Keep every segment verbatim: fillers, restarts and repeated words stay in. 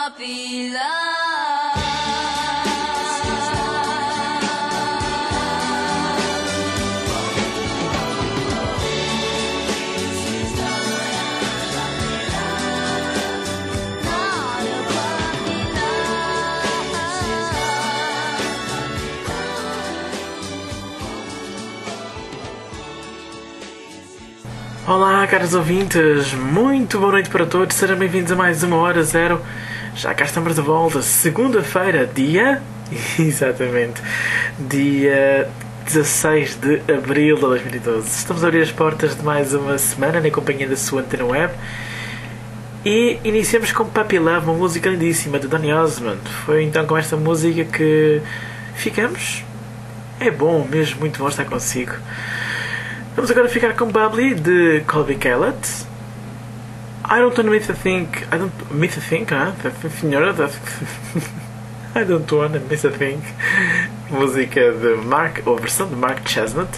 puppy love. Olá, caros ouvintes, muito boa noite para todos, sejam bem-vindos a mais uma Hora Zero. Já cá estamos de volta, segunda-feira, dia... Exatamente, dia dezasseis de abril de dois mil e doze. Estamos a abrir as portas de mais uma semana na companhia da sua antena web. E iniciamos com Puppy Love, uma música lindíssima de Donny Osmond. Foi então com esta música que ficamos. É bom mesmo, muito bom estar consigo. Vamos agora ficar com Bubbly de Colby Callet. I don't want to think. I don't miss a thing, huh? I don't want to miss a thing. Música de Mark, ou versão de Mark Chestnut.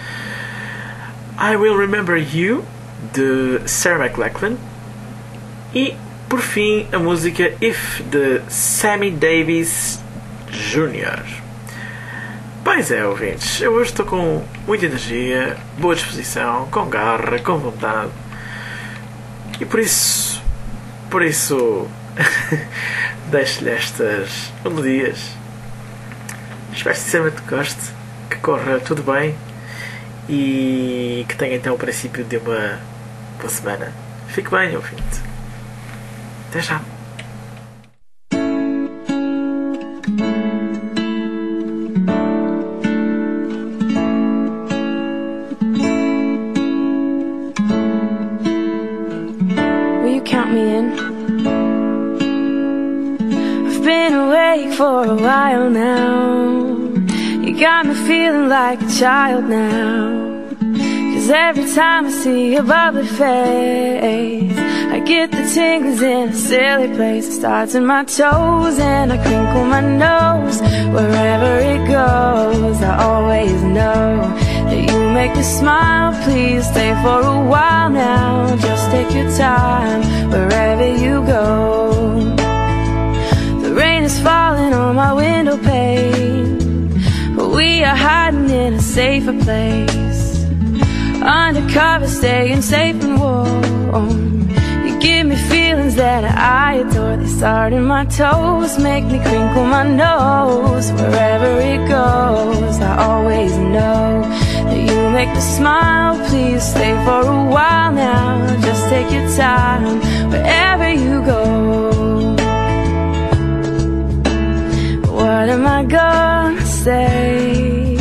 I Will Remember You de Sarah McLachlan. E por fim a música If de Sammy Davis Júnior Pois é, ouvintes, eu hoje estou com muita energia, boa disposição, com garra, com vontade. E por isso, por isso, deixo-lhe estas melodias. Espero sinceramente que goste, que corra tudo bem e que tenha então o princípio de uma boa semana. Fique bem, ouvinte. Até já. Count me in. I've been awake for a while now. You got me feeling like a child now. Cause every time I see your bubbly face, I get the tingles in a silly place. It starts in my toes and I crinkle my nose. Wherever it goes, I always know that you make me smile. Please stay for a while now. Just take your time wherever you go. The rain is falling on my window pane, but we are hiding in a safer place. Undercover, staying safe and warm. You give me feelings that I adore. They start in my toes, make me crinkle my nose. Wherever it goes, I always know that you make me smile. Please stay for a while now. Just take your time wherever you go. What am I gonna say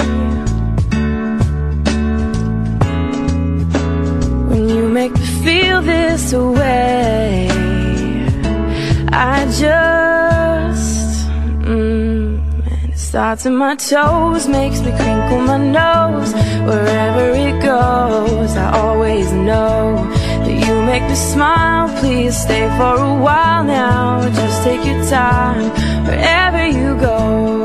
when you make me feel this way? I just mm, and it starts in my toes, makes me crinkle my nose. Wherever it goes, I always know that you make me smile. Please stay for a while now. Just take your time wherever you go.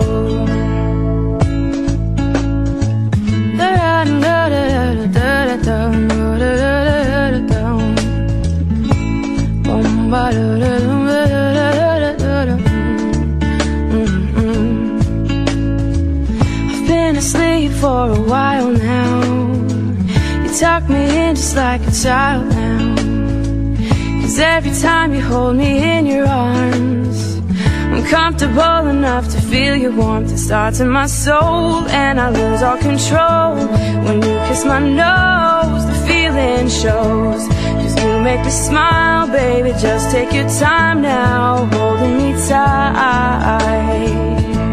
I've been asleep for a while now. You tuck me in just like a child now. Cause every time you hold me in your arms, I'm comfortable enough to feel your warmth. It starts in my soul and I lose all control. When you kiss my nose, the feeling shows. Cause you make me smile, baby. Just take your time now, holding me tight.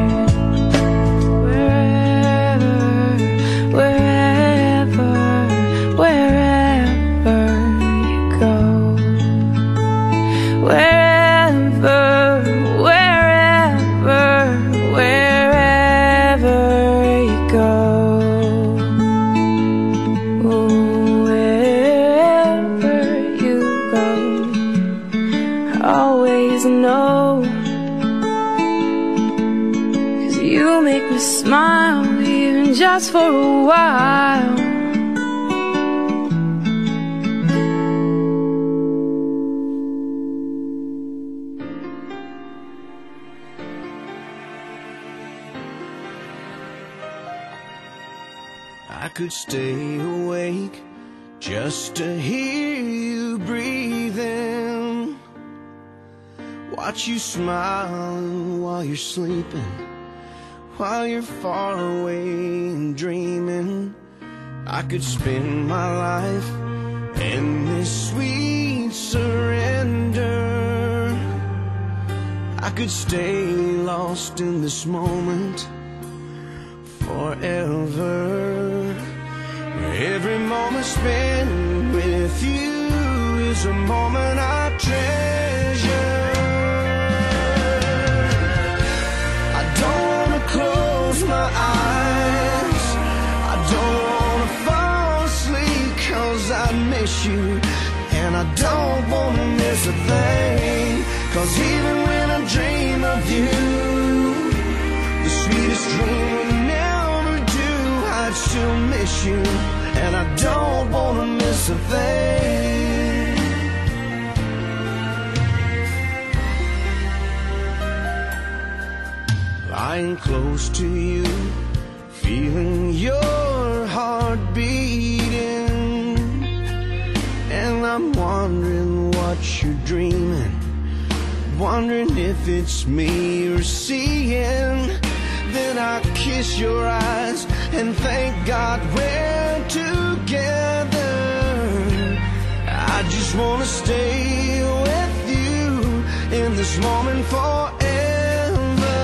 Smile, even just for a while. I could stay awake just to hear you breathing, watch you smiling while you're sleeping, while you're far away and dreaming. I could spend my life in this sweet surrender. I could stay lost in this moment forever. Every moment spent with you is a moment I treasure. I don't wanna close my eyes, I don't wanna fall asleep, 'cause I miss you, and I don't wanna miss a thing. 'Cause even when I dream of you, the sweetest dream will never do, I'd still miss you, and I don't wanna miss a thing. Lying close to you, feeling your heart beating, and I'm wondering what you're dreaming, wondering if it's me you're seeing. Then I kiss your eyes and thank God we're together. I just wanna stay with you in this moment forever.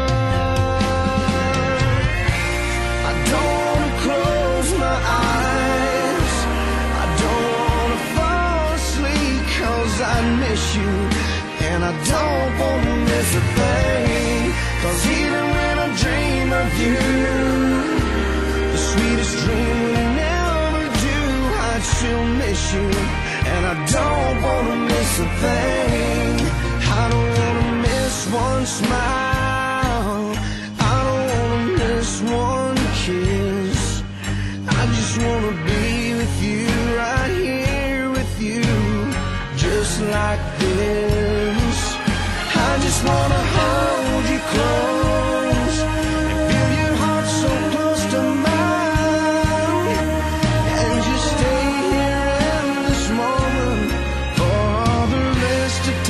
I don't wanna close my eyes, I don't wanna fall asleep, 'cause I miss you, and I don't wanna miss a thing. 'Cause even when I dream of you, the sweetest dream will never do, I'd still miss you, and I don't wanna miss a thing. I don't wanna miss one smile, I don't wanna miss one kiss. I just wanna be with you, right here with you, just like this. I just wanna hold you close and feel your heart so close to mine, and just stay here in this moment for all the rest of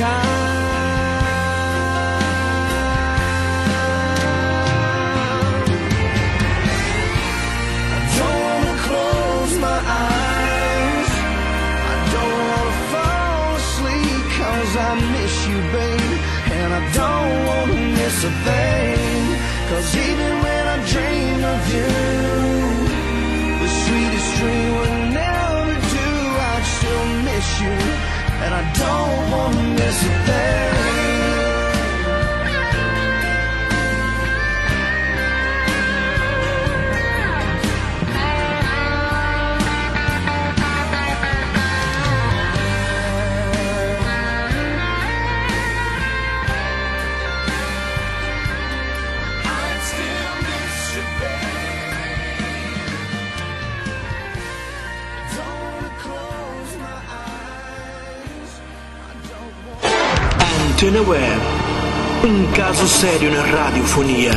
time. I don't wanna close my eyes, I don't wanna fall asleep, 'cause I miss you, babe, and I don't wanna miss a thing. 'Cause even when I dream of you, the sweetest dream would never do, I'd still miss you, and I don't wanna miss a thing. Antena Web, un caso serio in radiofonia.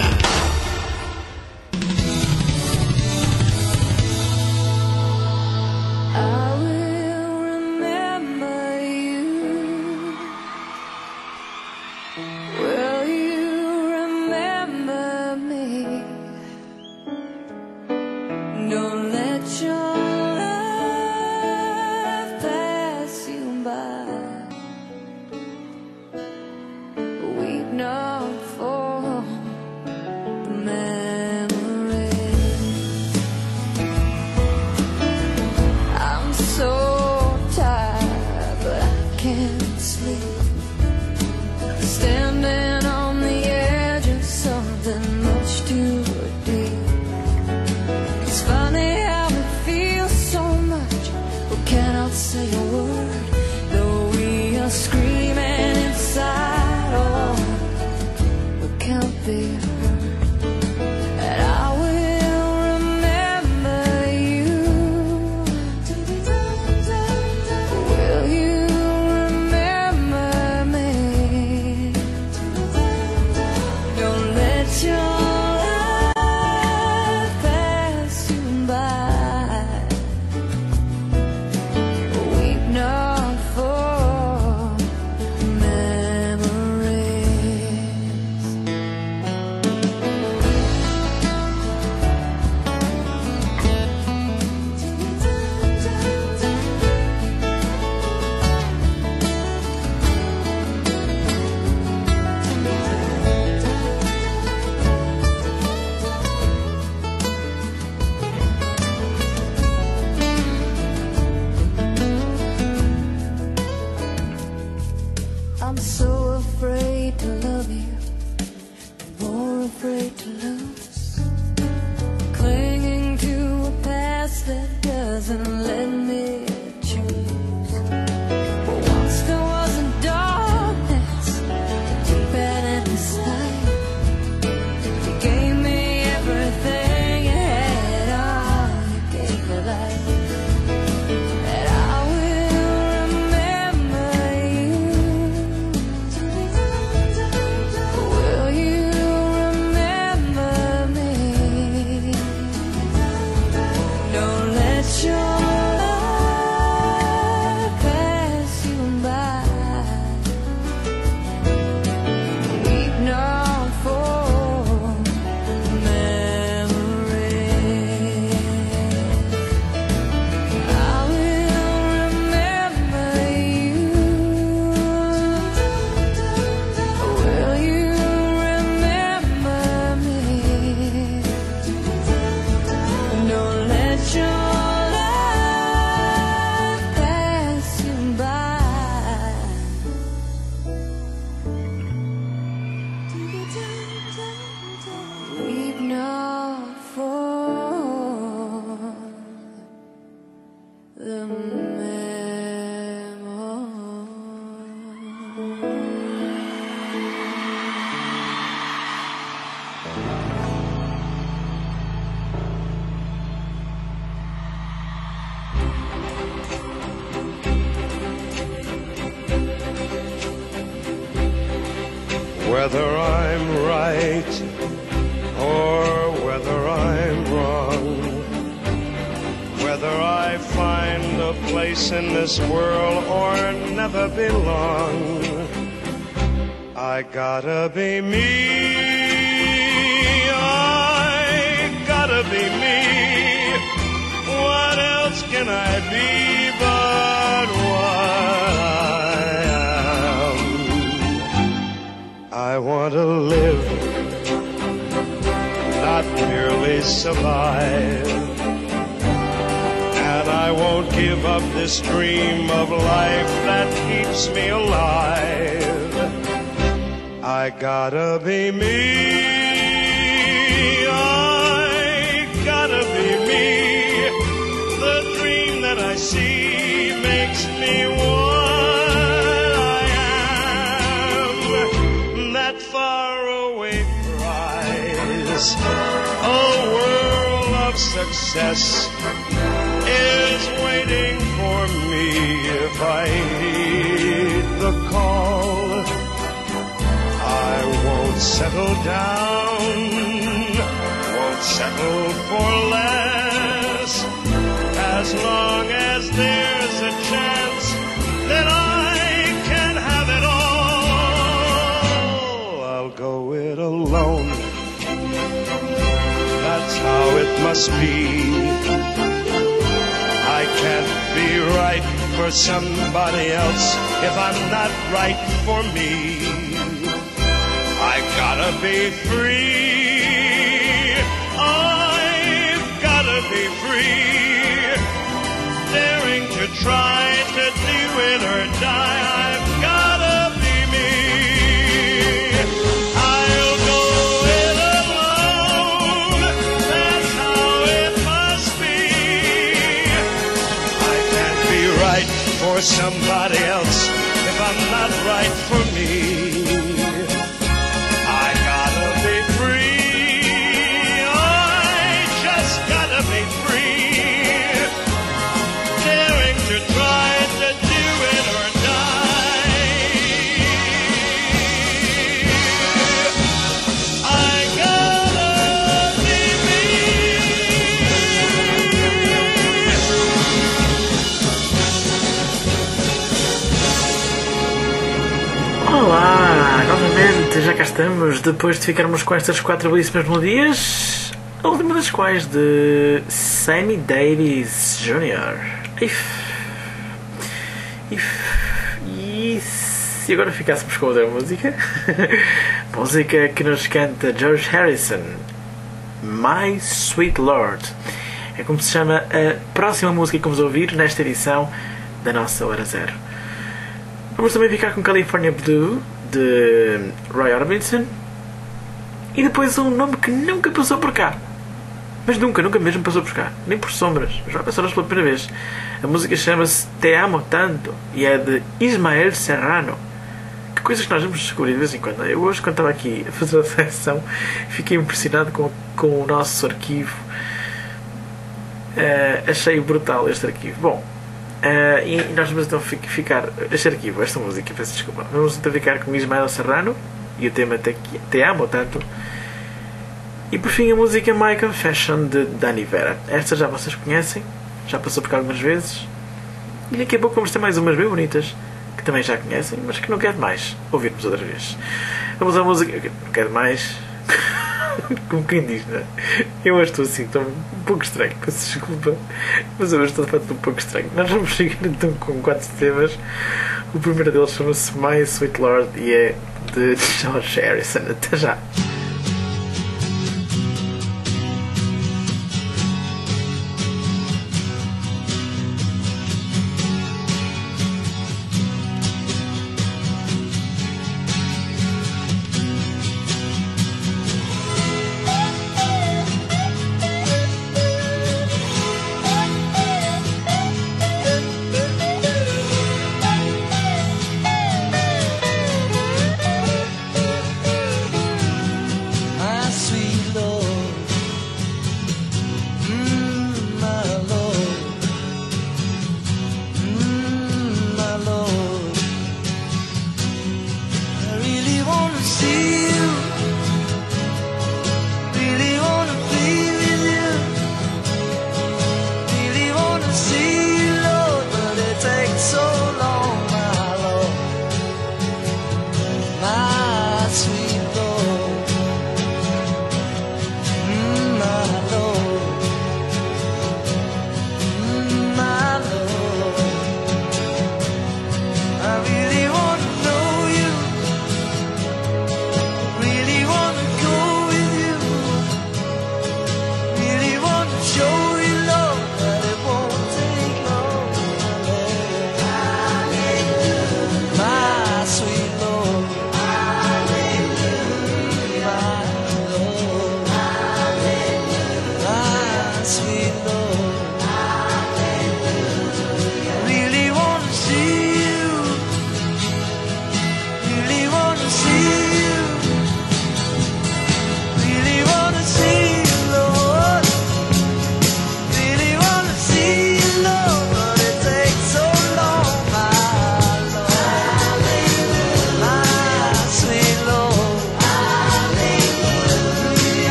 whether I'm right or whether I'm wrong, whether I find a place in this world or never belong, I gotta be me, I gotta be me. What else can I be but what I am? I want to live, not merely survive, and I won't give up this dream of life that keeps me alive. I gotta be me, I gotta be me. The dream that I see makes me what I am. That faraway prize, a world of success, is waiting for me if I heed the call. I won't settle down, won't settle for less, as long as there's a chance that I can have it all. I'll go it alone, that's how it must be. I can't be right for somebody else if I'm not right for me. I gotta be free, I've gotta be free, daring to try to do it or die. I've gotta be me, I'll go it alone, that's how it must be. I can't be right for somebody else if I'm not right for me. Olá, novamente, já cá estamos, depois de ficarmos com estas quatro belíssimas melodias, a última das quais de Sammy Davis Júnior If, if, e se agora ficássemos com outra música, música que nos canta George Harrison, My Sweet Lord, é como se chama a próxima música que vamos ouvir nesta edição da nossa Hora Zero. Vamos também ficar com California Blue, de Roy Orbison. E depois um nome que nunca passou por cá. Mas nunca, nunca mesmo passou por cá. Nem por sombras. Mas vai passar pela primeira vez. A música chama-se Te Amo Tanto e é de Ismael Serrano. Que coisas que nós vamos descobrir de vez em quando. Eu hoje, quando estava aqui a fazer a seleção, fiquei impressionado com, com o nosso arquivo. Uh, achei brutal este arquivo. Bom, Uh, e nós vamos então ficar este arquivo, esta música, peço desculpa, vamos então ficar com Ismael Serrano e o tema Te, Te Amo Tanto, e por fim a música My Confession de Dani Vera. Esta já vocês conhecem, já passou por cá algumas vezes, e daqui a pouco vamos ter mais umas bem bonitas que também já conhecem, mas que não quero mais ouvirmos outra vez. Vamos à música, não quero mais como quem diz, não é? Eu hoje estou assim, estou um pouco estranho, peço desculpa, mas eu hoje estou de facto um pouco estranho. Nós vamos seguir então com quatro temas. O primeiro deles chama-se My Sweet Lord e é de George Harrison. Até já!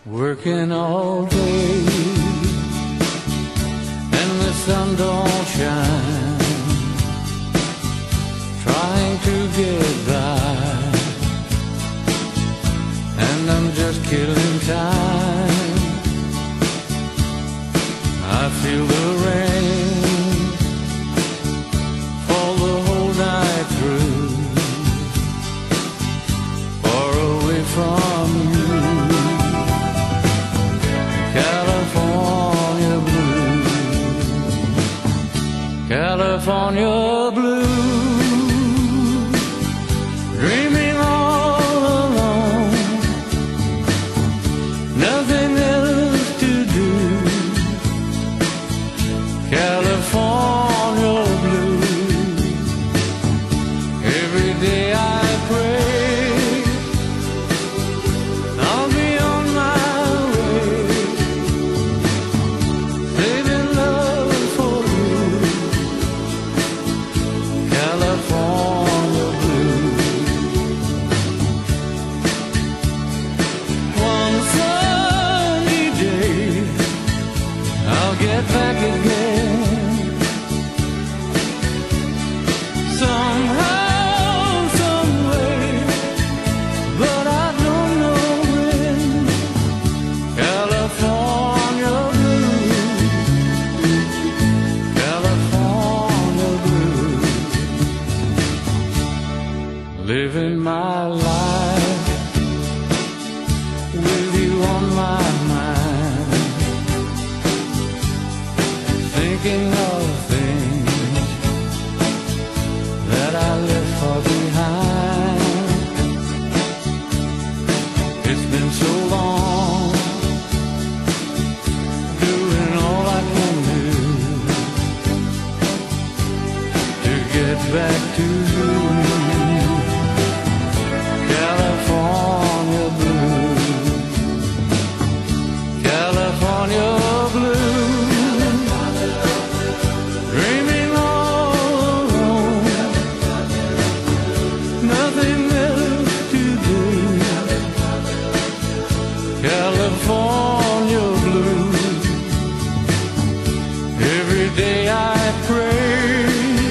working all day, and the sun don't shine, trying to get by, and I'm just killing time. I feel the rain fall the whole night through, far away from you. California blue, California blue, dreaming all alone, nothing else to do. California blue, every day I pray I'll be on my way, saving love for you. California blue. One sunny day I'll get back again, somehow, some way, but I don't know when. California blue, California blue, living my life with you on my mind, thinking of things that I left far behind. It's been so long, doing all I can do to get back to you. California blue, California blue, dreaming all alone, nothing else to do. California blue, every day I pray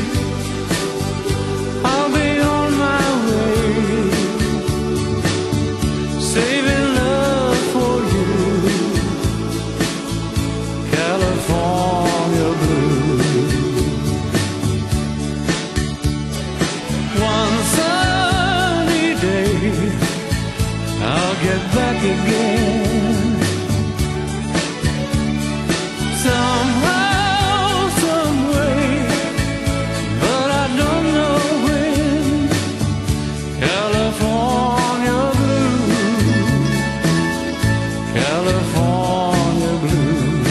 I'll be on my way, saving love for you. California blue. One sunny day I'll get back again, somehow, some way, but I don't know when. California blue, California blue,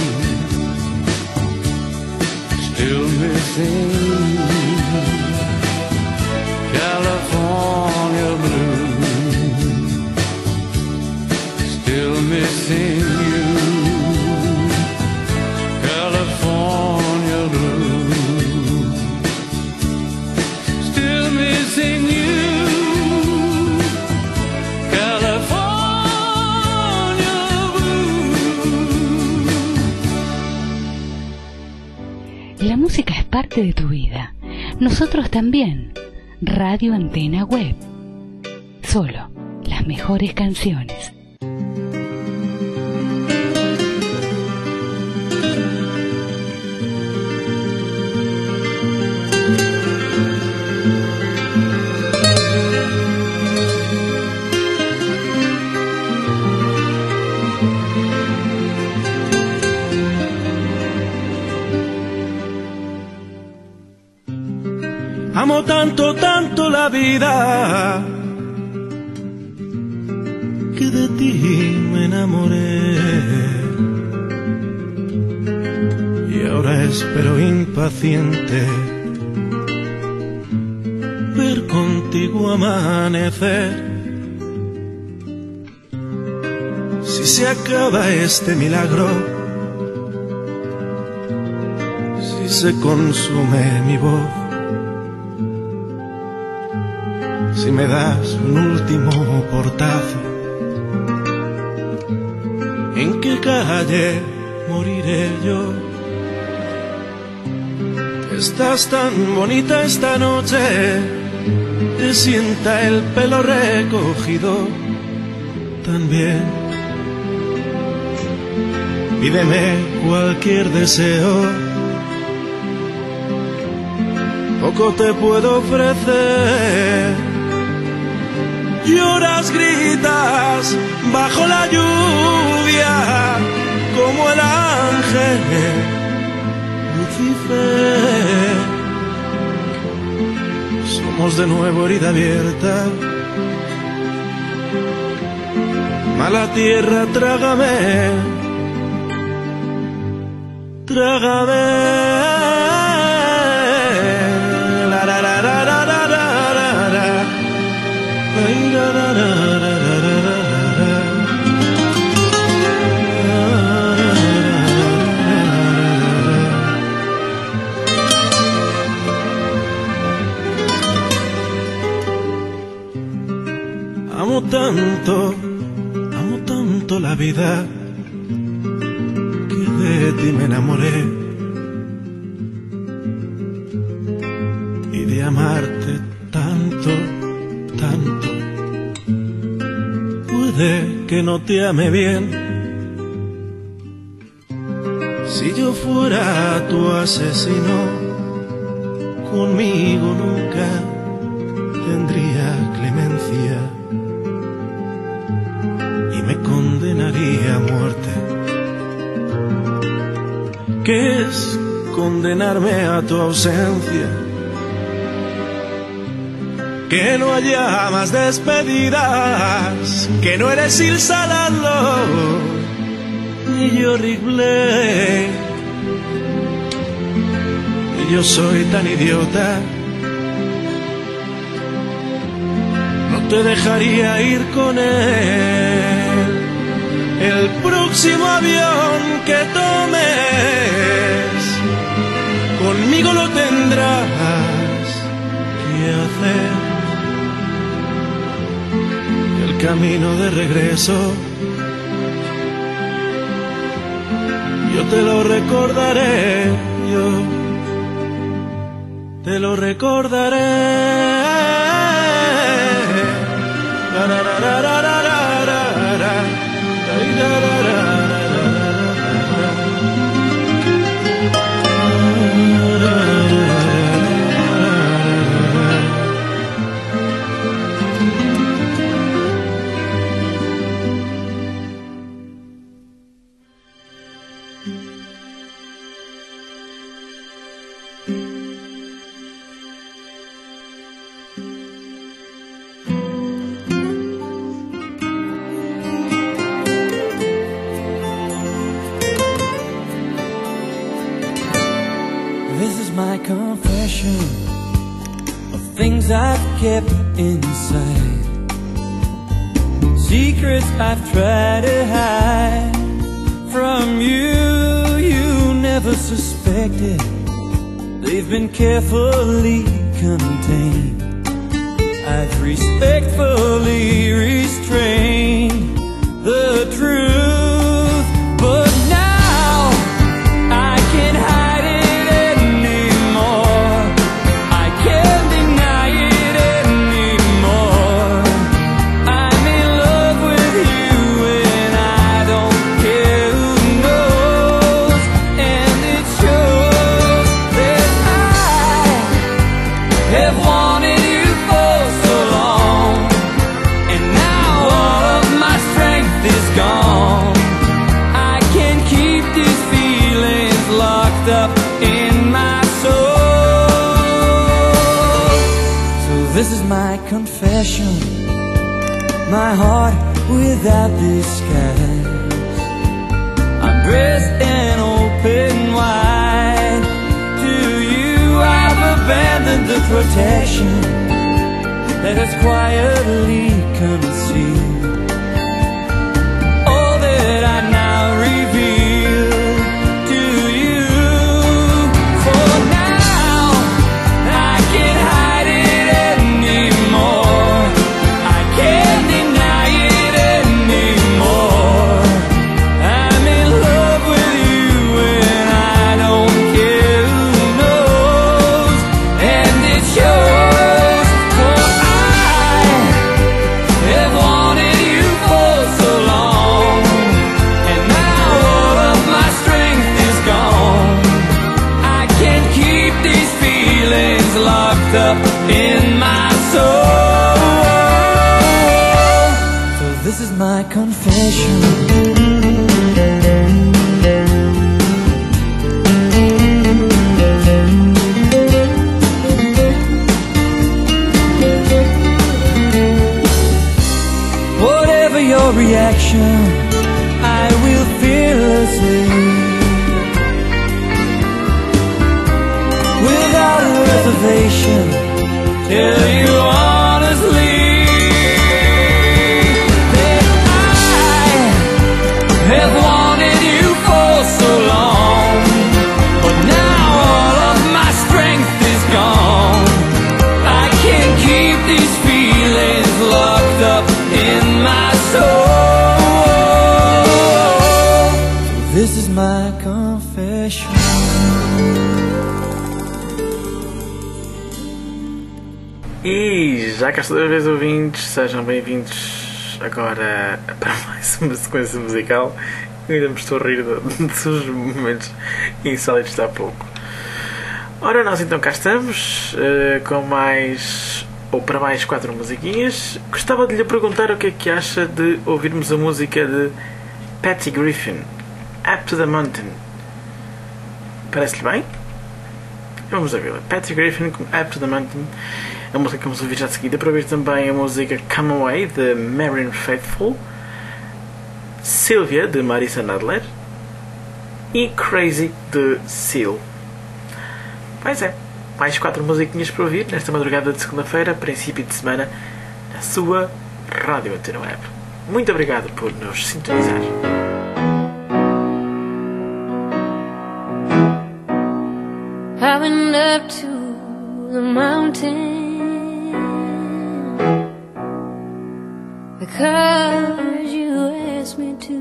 still missing you. California blue, still missing you. California blue, still missing you. California blue. La música es parte de tu vida. Nosotros también. Radio Antena Web. Solo las mejores canciones. Amo tanto, tanto la vida, que de ti me enamoré. Y ahora espero impaciente ver contigo amanecer. Si se acaba este milagro, si se consume mi voz, si me das un último portazo, ¿En qué calle moriré yo? Estás tan bonita esta noche, te sienta el pelo recogido tan bien. Pídeme cualquier deseo, poco te puedo ofrecer. Lloras, gritas bajo la lluvia como el ángel Lucifer. Somos de nuevo herida abierta. Mala tierra, trágame, trágame. La, la, la, la, la, la, la, la, la. Ay, la, la, la, la, la, la, la. Amo tanto, amo tanto la vida, que de ti me enamoré, y de amarte tanto, tanto. Puede que no te ame bien, si yo fuera tu asesino, conmigo nunca tendría clemencia y me condenaría a muerte. ¿Qué es condenarme a tu ausencia? Que no haya más despedidas, que no eres Ilsa Laszlo ni yo Rick Blake, y yo soy tan idiota. No te dejaría ir con él. El próximo avión que tomes, conmigo lo tendrás que hacer. El camino de regreso, yo te lo recordaré, yo te lo recordaré. La, la, la, la, la, la, la, la, la. La, la, la, la, la. My confession of things I've kept inside, secrets I've tried to hide from you. You never suspected, they've been carefully contained. I've respectfully restrained the truth, but now I can't hide it. This is my confession, my heart without disguise. I'm dressed in open wide. To you I've abandoned the protection that has quietly concealed all that I now reveal to you. For now I can't hide it. I this is my confession. Whatever your reaction, I will fearlessly, without a reservation, tell you honestly that I have wanted you for so long, but now all of my strength is gone. I can't keep these feelings locked up in my soul. So this is my confession. E já cá estou outra vez, ouvintes, sejam bem-vindos agora para mais uma sequência musical. Eu ainda me estou a rir de- dos momentos insólitos de há pouco. Ora, nós então cá estamos eh, com mais, ou para mais quatro musiquinhas. Gostava de lhe perguntar o que é que acha de ouvirmos a música de Patty Griffin, Up to the Mountain. Parece-lhe bem? Vamos ouvi-la. Patty Griffin com Up to the Mountain. A música que vamos ouvir já de seguida. Para ouvir também a música Come Away de Marianne Faithfull, Sylvia de Marissa Nadler e Crazy de Seal. Pois é, mais quatro musiquinhas para ouvir nesta madrugada de segunda-feira, princípio de semana, na sua Rádio Antena Web. Muito obrigado por nos sintonizar. I went up to the mountain because you asked me to.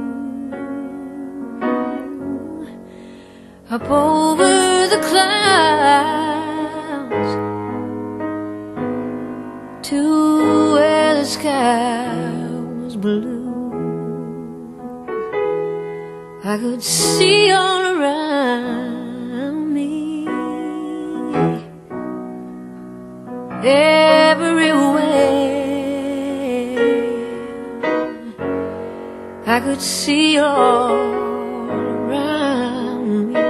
Up over the clouds to where the sky was blue. I could see all around me, everywhere. I could see all around me,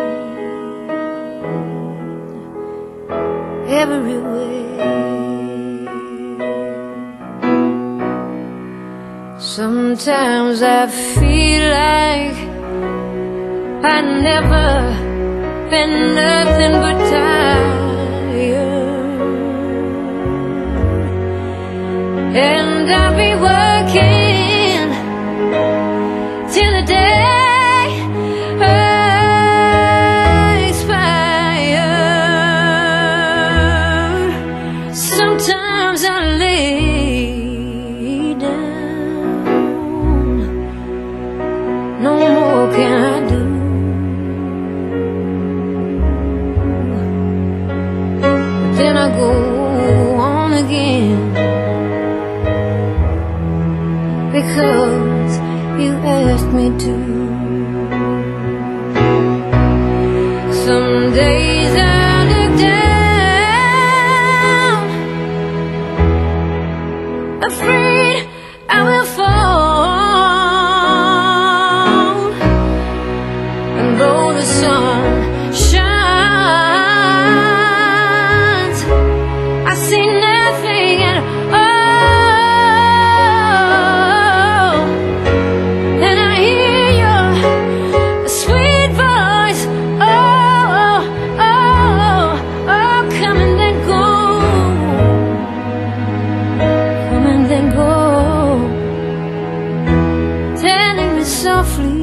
everywhere. Sometimes I feel like I never been nothing but tired, and I'll be working till the day I expire. Sometimes I lay down, no more can I do. Then I go on again, because you asked me to. Some days I look down, afraid I will fall, and though the sun shines, I see nothing at all. Then I hear your sweet voice, oh, oh, oh, come and then go, come and then go, telling me softly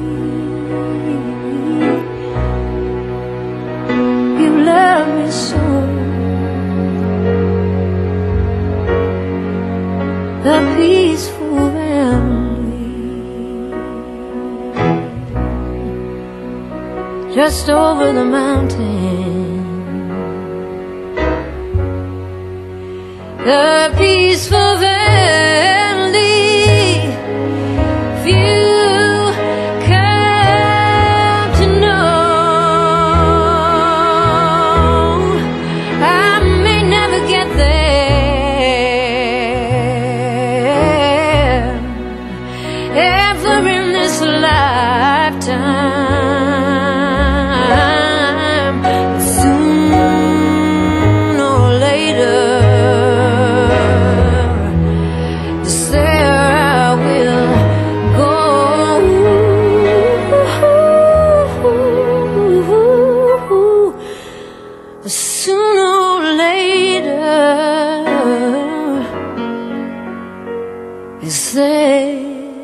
you love me so. The peaceful valley just over the mountain, the peaceful valley, if you come to know, I may never get there, myself,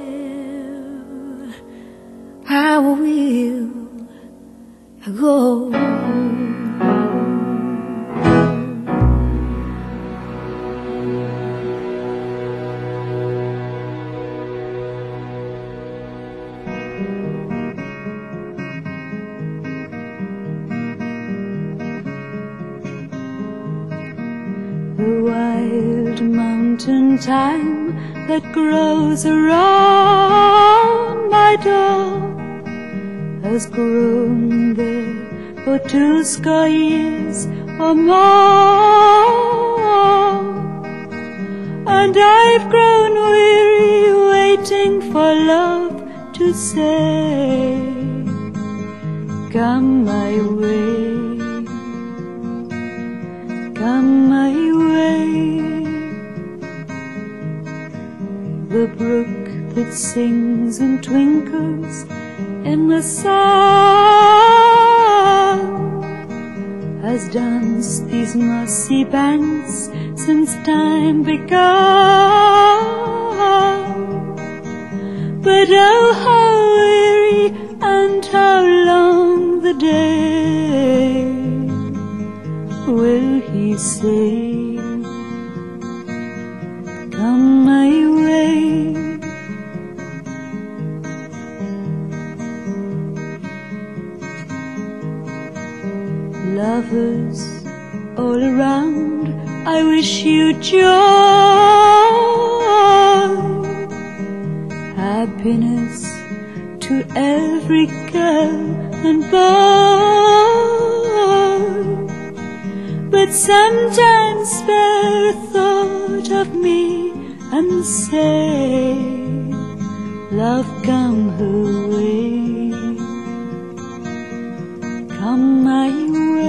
how will I go? The wild mountain thyme that grows around my door has grown there for two score years or more, and I've grown weary waiting for love to say, come my way, come my way. The brook that sings and twinkles in the sun has danced these mossy banks since time begun. But oh, how weary and how long the day will he say, come my way. Lovers all around, I wish you joy, happiness to every girl and boy. But sometimes spare a thought of me and say, love, come her way, come my way.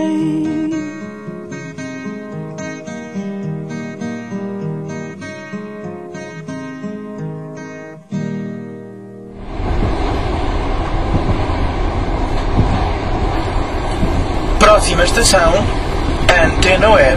Próxima estação, Antena Web.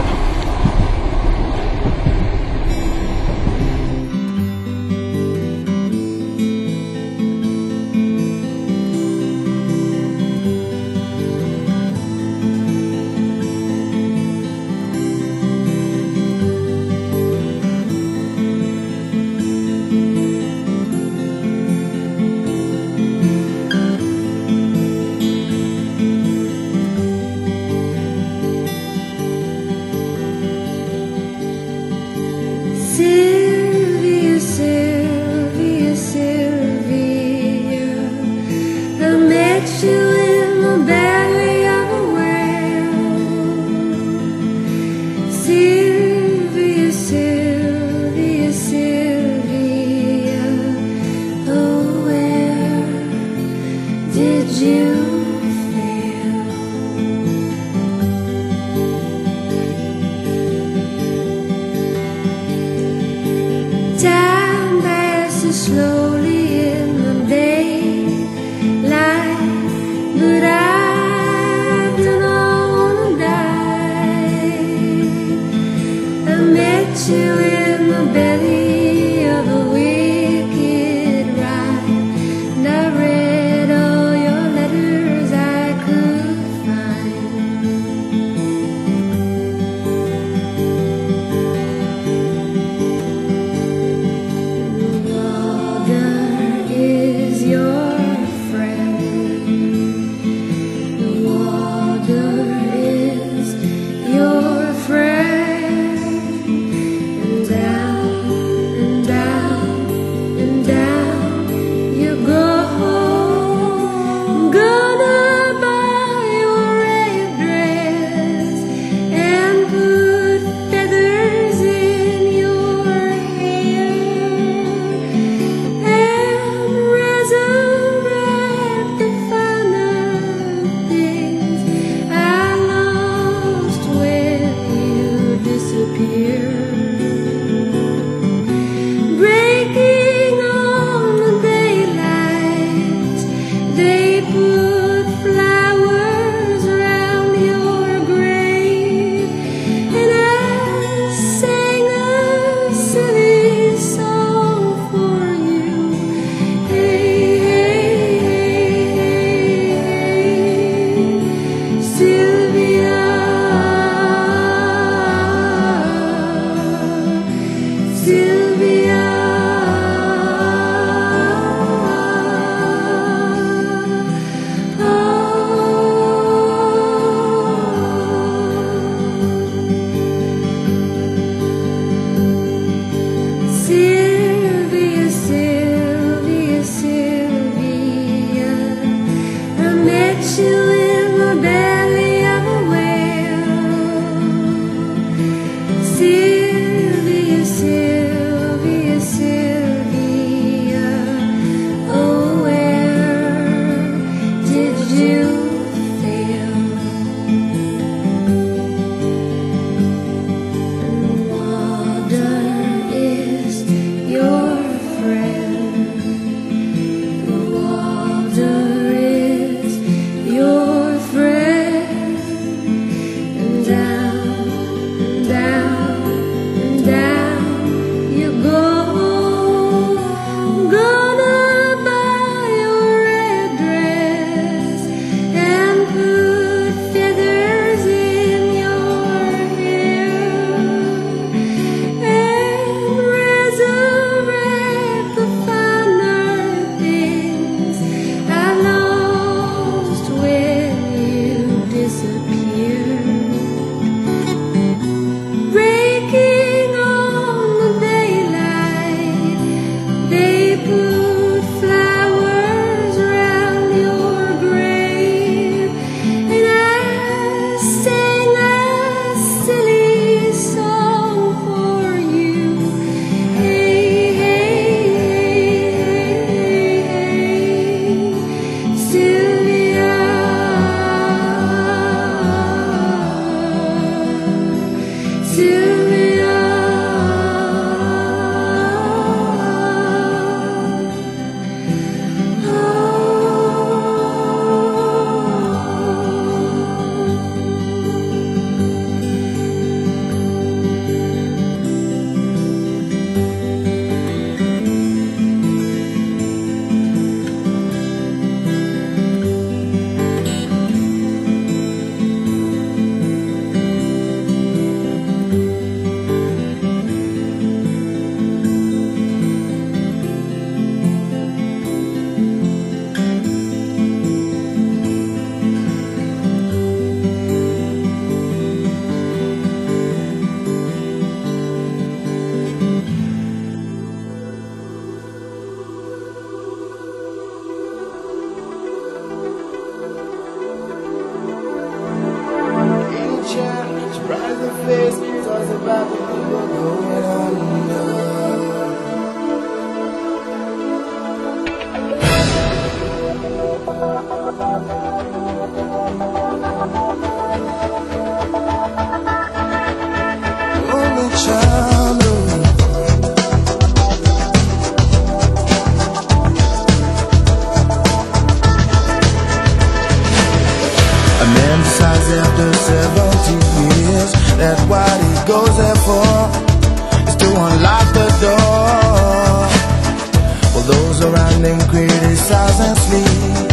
and then criticize and sleep.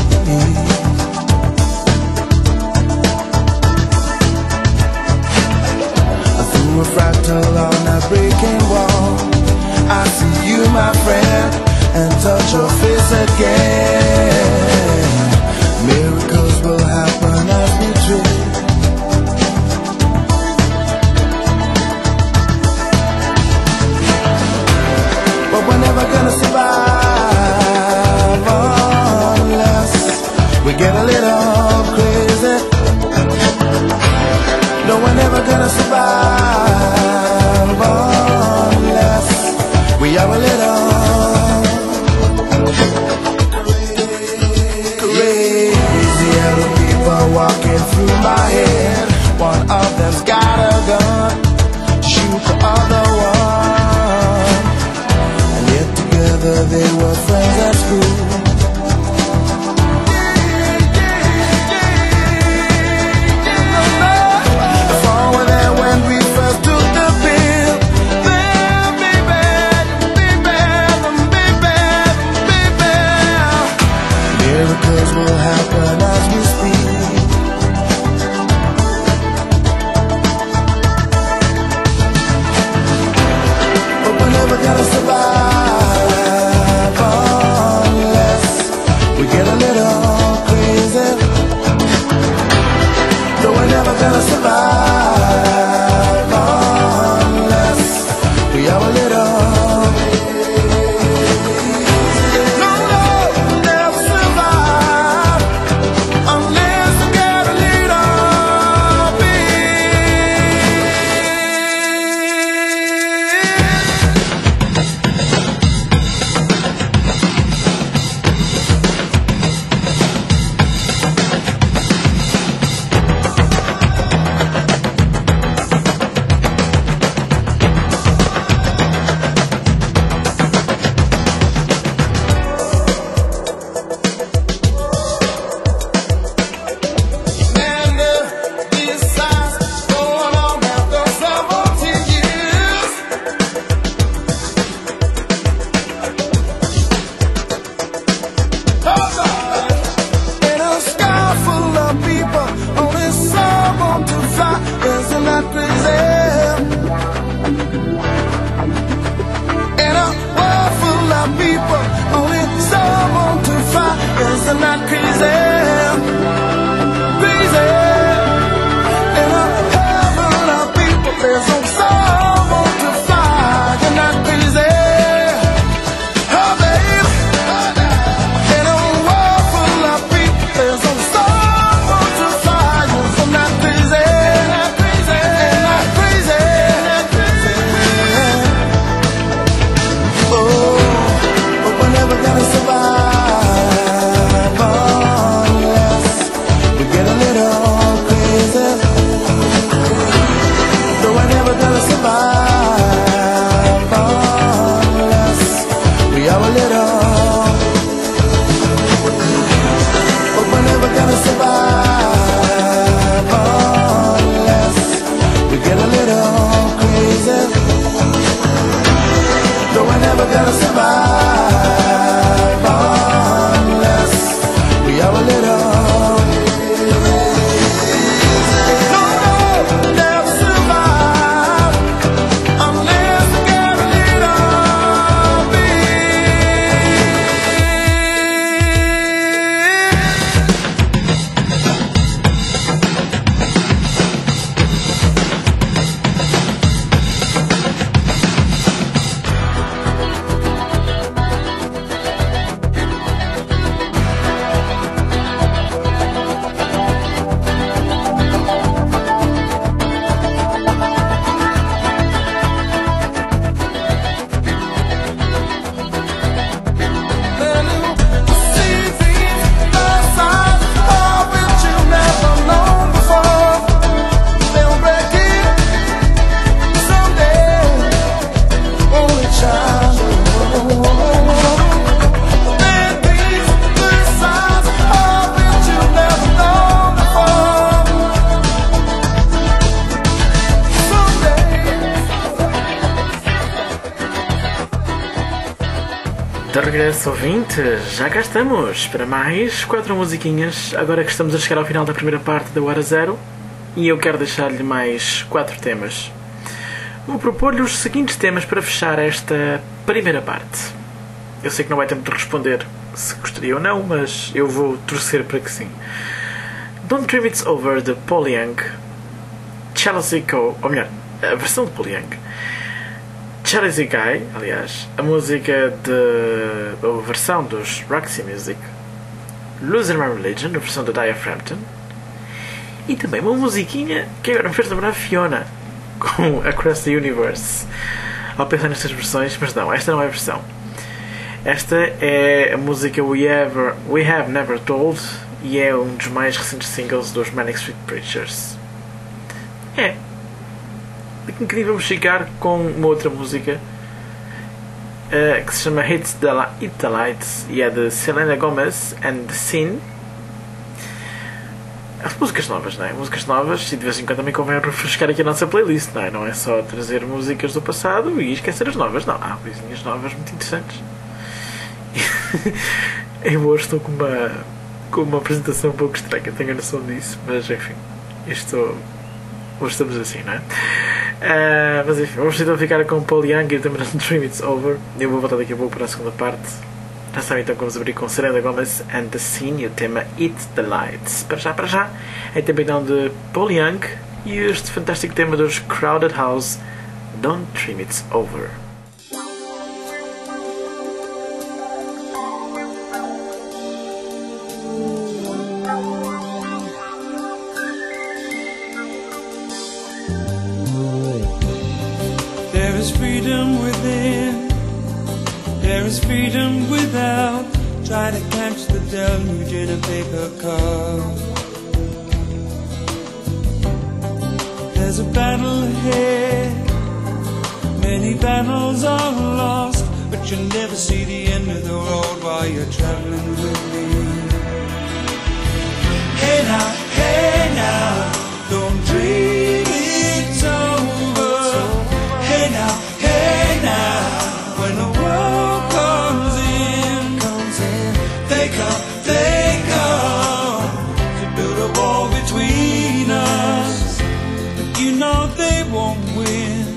Through a fractal on a breaking wall, I see you, my friend, and touch your face again. Miracles will happen as we dream. But we're never gonna survive unless we get a little crazy. No, we're never gonna survive unless we are a little crazy. Other people walking through my head. One of them's got a gun, shoot the other one, and yet together they were friends at school. Miracles will happen as we speak. But we're never gonna survive unless we get a little crazy. No, we're never gonna survive unless we are a little. De regresso, ouvintes, já cá estamos para mais quatro musiquinhas. Agora que estamos a chegar ao final da primeira parte da Hora Zero, e eu quero deixar-lhe mais quatro temas. Vou propor-lhe os seguintes temas para fechar esta primeira parte. Eu sei que não vai tempo de responder se gostaria ou não, mas eu vou torcer para que sim. Don't Dream It's Over, de Paul Young. Chelsea Co, ou melhor, a versão de Paul Young. Chelsea Guy, aliás, a música de... a versão dos Roxy Music. Losing My Religion, a versão do Diaphragm. E também uma musiquinha que agora me fez lembrar Fiona, com Across the Universe. Ao pensar nestas versões, mas não, esta não é a versão. Esta é a música We, Ever, We Have Never Told, e é um dos mais recentes singles dos Manic Street Preachers. É. Daqui que vamos ficar com uma outra música uh, que se chama Hit the, Hit the Lights, e é de Selena Gomez and The Scene. As músicas novas, não é? Músicas novas, e de vez em quando também convém refrescar aqui a nossa playlist, não é? Não é só trazer músicas do passado e esquecer as novas, não. Há coisinhas novas muito interessantes. Eu hoje estou com uma, com uma apresentação um pouco estranha, tenho a noção disso, mas enfim, isto, hoje estamos assim, não é? Uh, mas enfim, vamos então ficar com Paul Young e também no Dream It's Over. Eu vou voltar daqui a pouco para a segunda parte. Já sabem então que vamos abrir com Selena Gomez and The Scene e o tema Hit the Lights. Para já, para já, é tempo então de Paul Young e este fantástico tema dos Crowded House, Don't Dream It's Over. There is freedom within, there is freedom without. Try to catch the deluge in a paper cup. There's a battle ahead, many battles are lost, but you never see the end of the road while you're traveling with me. Hey now, hey now, don't dream it's over. Hey now, hey now, when the world comes in, comes in, they come, they come to build a wall between us. But you know they won't win.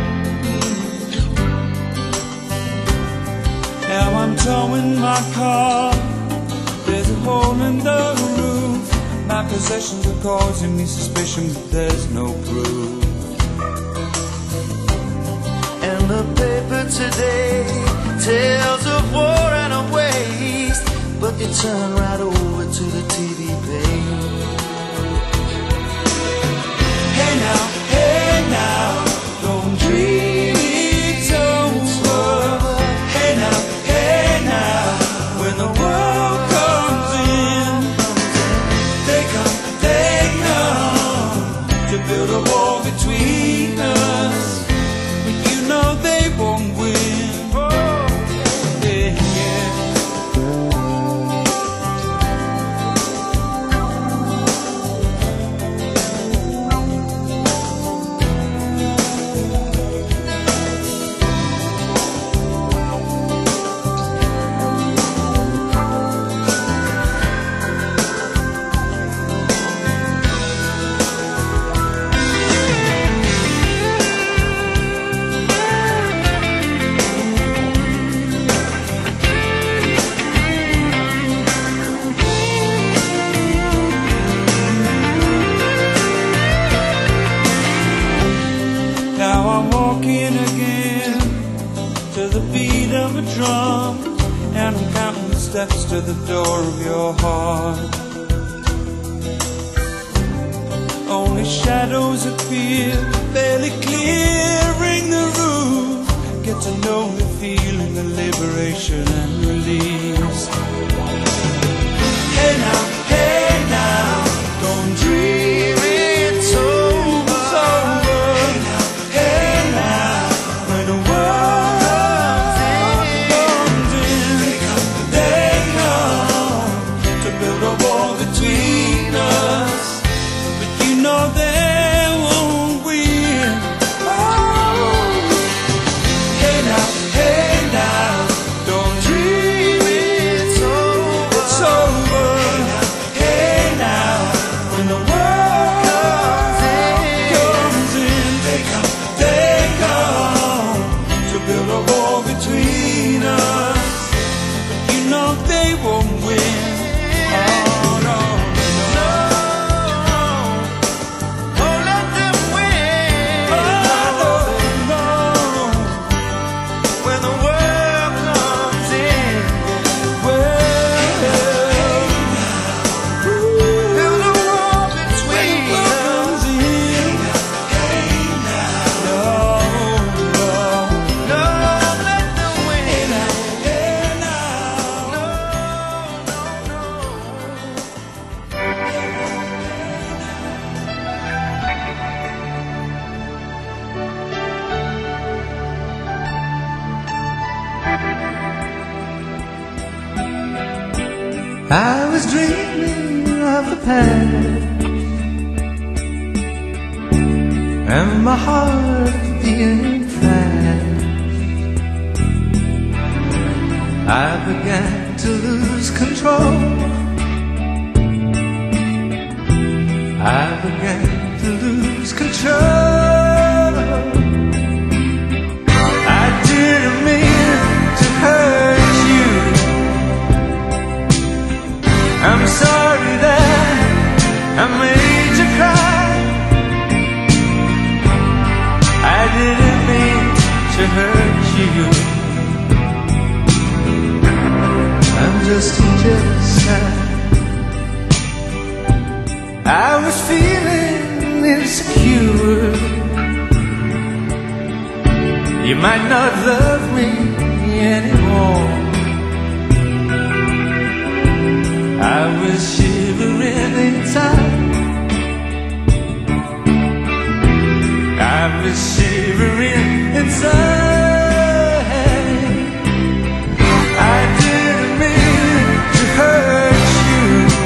Now I'm towing my car, there's a hole in the roof. My possessions are causing me suspicion, but there's no proof. And the paper today tells of war and of waste, but they turn right over to the T V page. Hey now, hey now, don't dream it's over. Hey now, hey now, when the world comes in, they come, they come to build a wall between us. No, they won't win. Oh, yeah, yeah. Drum, and I'm counting the steps to the door of your heart. Only shadows appear, barely clearing the roof. Get to know the feeling of liberation and release. Hey now, hey now, don't dream it's over. It's over. Hey now, hey now, when the world between us, but you know they won't win. Oh. Hey now, hey now, don't dream. I was dreaming of the past, and my heart beating fast. I began to lose control. I began to lose control. I didn't mean to hurt you. I'm sorry that I made you cry. I didn't mean to hurt you. I'm just a jealous guy. I was feeling insecure. You might not love me anymore. I was shivering inside. I was shivering inside. I didn't mean to hurt you.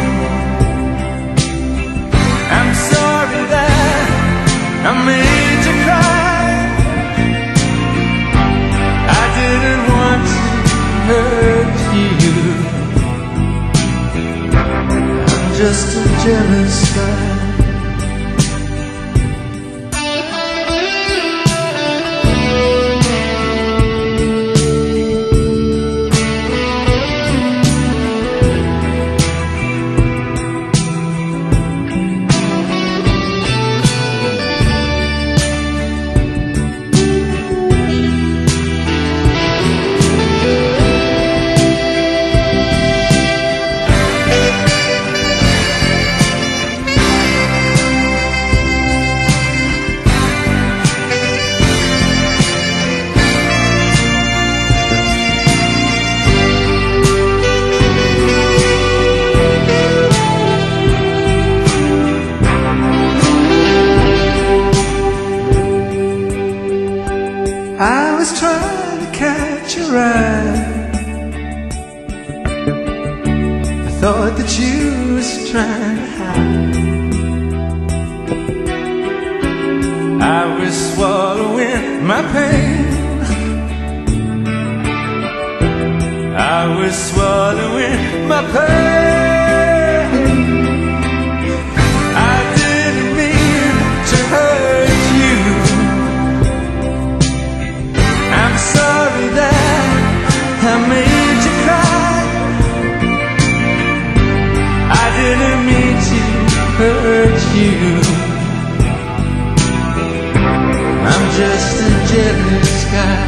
I'm sorry that I made you cry. I didn't want to hurt you. I'm just a jealous guy. I was trying to catch your eye. I thought that you was trying to hide. I was swallowing my pain. I was swallowing my pain. I didn't mean to hurt you. I'm sorry that I made you cry. I didn't mean to hurt you. I'm just a jealous guy.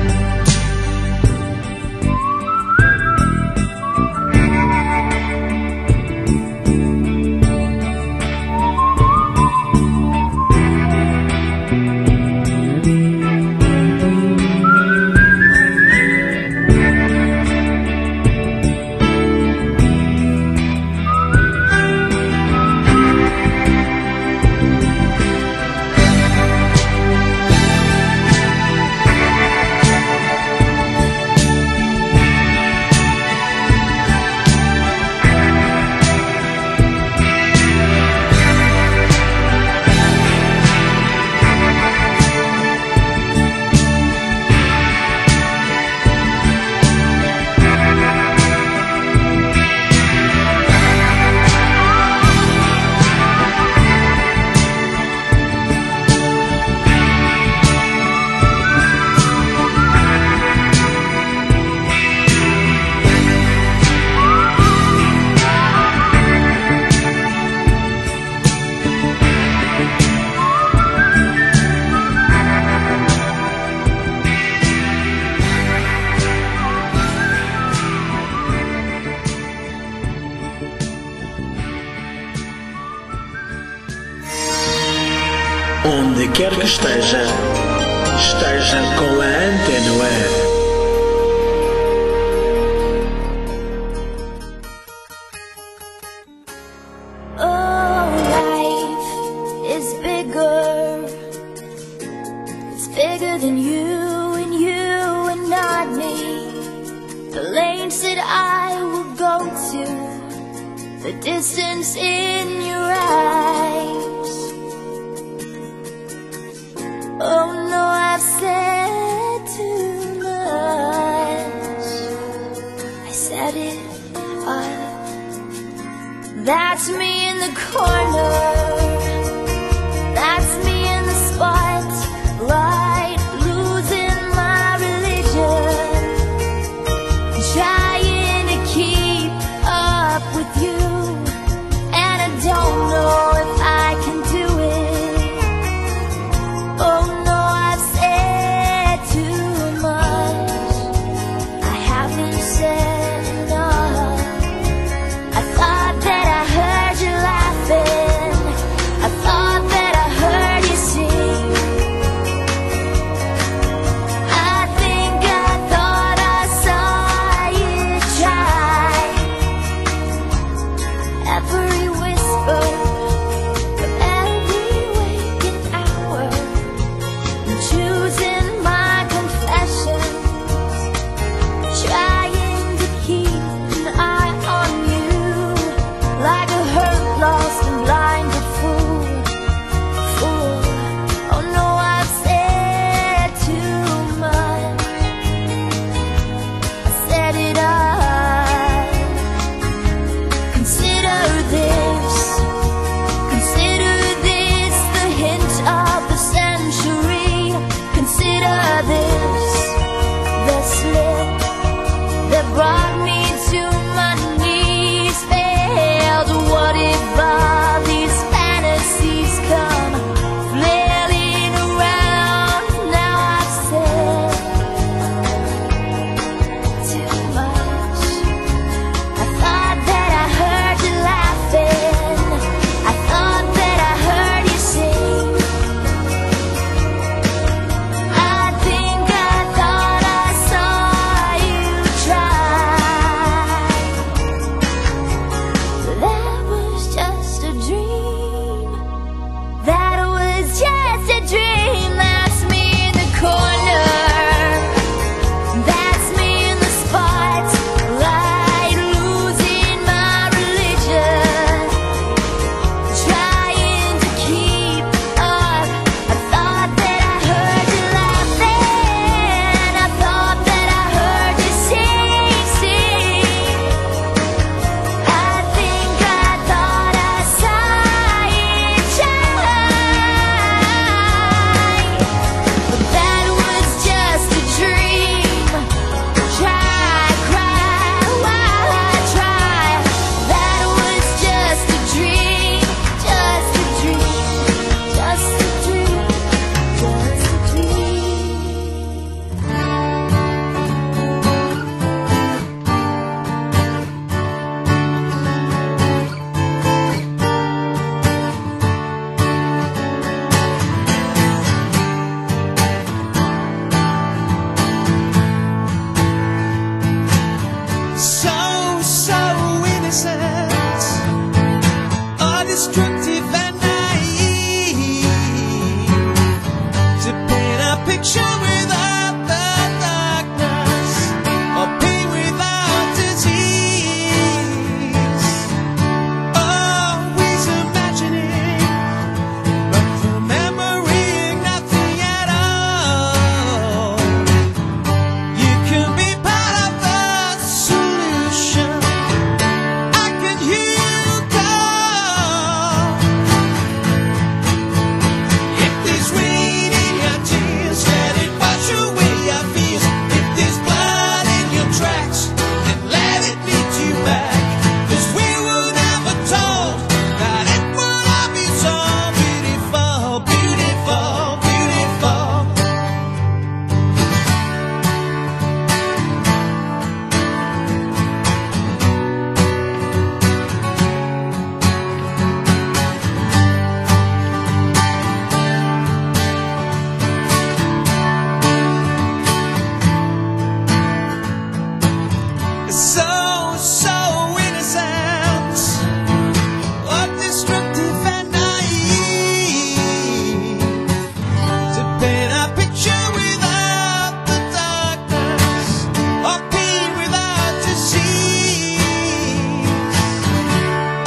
Onde quer que esteja, esteja com a Antena Web. Oh, life is bigger. It's bigger than you and you and not me. The lanes that I will go to the distance in your eyes. Oh no, I've said too much. I said it all. That's me in the corner. That's me in the spotlight, losing my religion, trying to keep up with you, and I don't know if I can do it. Oh no, I've said too much. I haven't said enough. I thought that I heard you laughing. I thought that I heard you sing. I think I thought I saw you try. Every whisper of every waking hour, I'm choosing my confessions, trying to keep an eye on you, like a hurt, lost and blinded fool. Fool. Oh no, I've said too much. I said it all. Consider this, consider this the hint of the century. Consider this the slip that brought me to my knees. Failed. What if all these fantasies come flailing around? Now I've said too much. I thought that I heard you laughing. I thought that I heard you sing. I think I thought I saw you try. That was just a dream. That was just a dream. That's me in the corner. That's me in the spotlight, losing my religion, trying to keep up. I thought that I heard you laughing. I thought that I heard you sing, sing. I think I thought I saw you try. But that was just a dream. Try, cry, while I try. That was just a dream, just a dream, just a dream, just a So, so innocent, or destructive and naive, to paint a picture without the darkness, or pain without disease. Always imagining, but remembering nothing at all. You can be part of the solution. I can hear you call. If there's rain in your tears, let it wash away your fears. If there's blood in your tracks, then let it lead you back. 'Cause we were never told that it would all be so beautiful, beautiful, beautiful. So, so innocent, or destructive and naive, to paint a picture without the darkness, or pain without disease.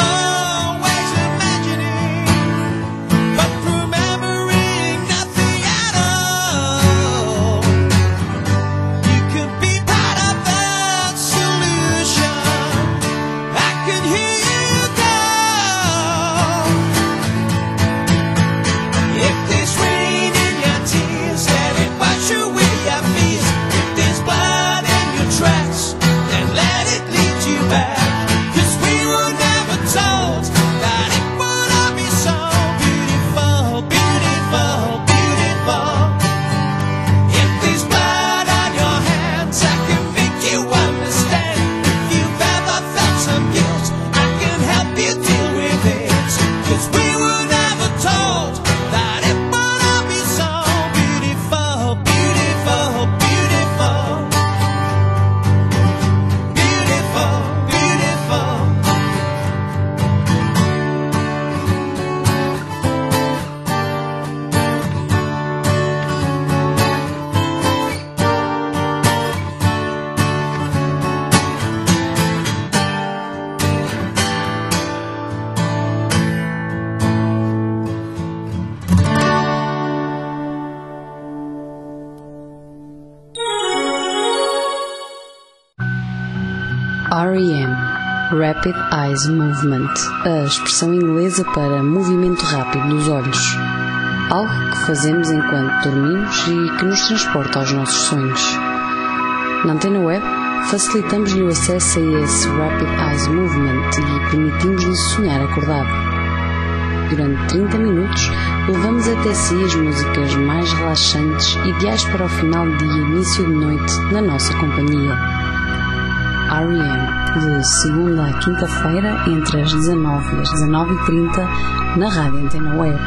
R E M, Rapid Eyes Movement, a expressão inglesa para movimento rápido dos olhos. Algo que fazemos enquanto dormimos e que nos transporta aos nossos sonhos. Na Antena Web, facilitamos-lhe o acesso a esse Rapid Eyes Movement e permitimos-lhe sonhar acordado. Durante trinta minutos, levamos até si as músicas mais relaxantes, ideais para o final de dia e início de noite na nossa companhia. R E M, de segunda a quinta-feira, entre as dezanove e as dezanove e trinta, na Rádio Antena Web.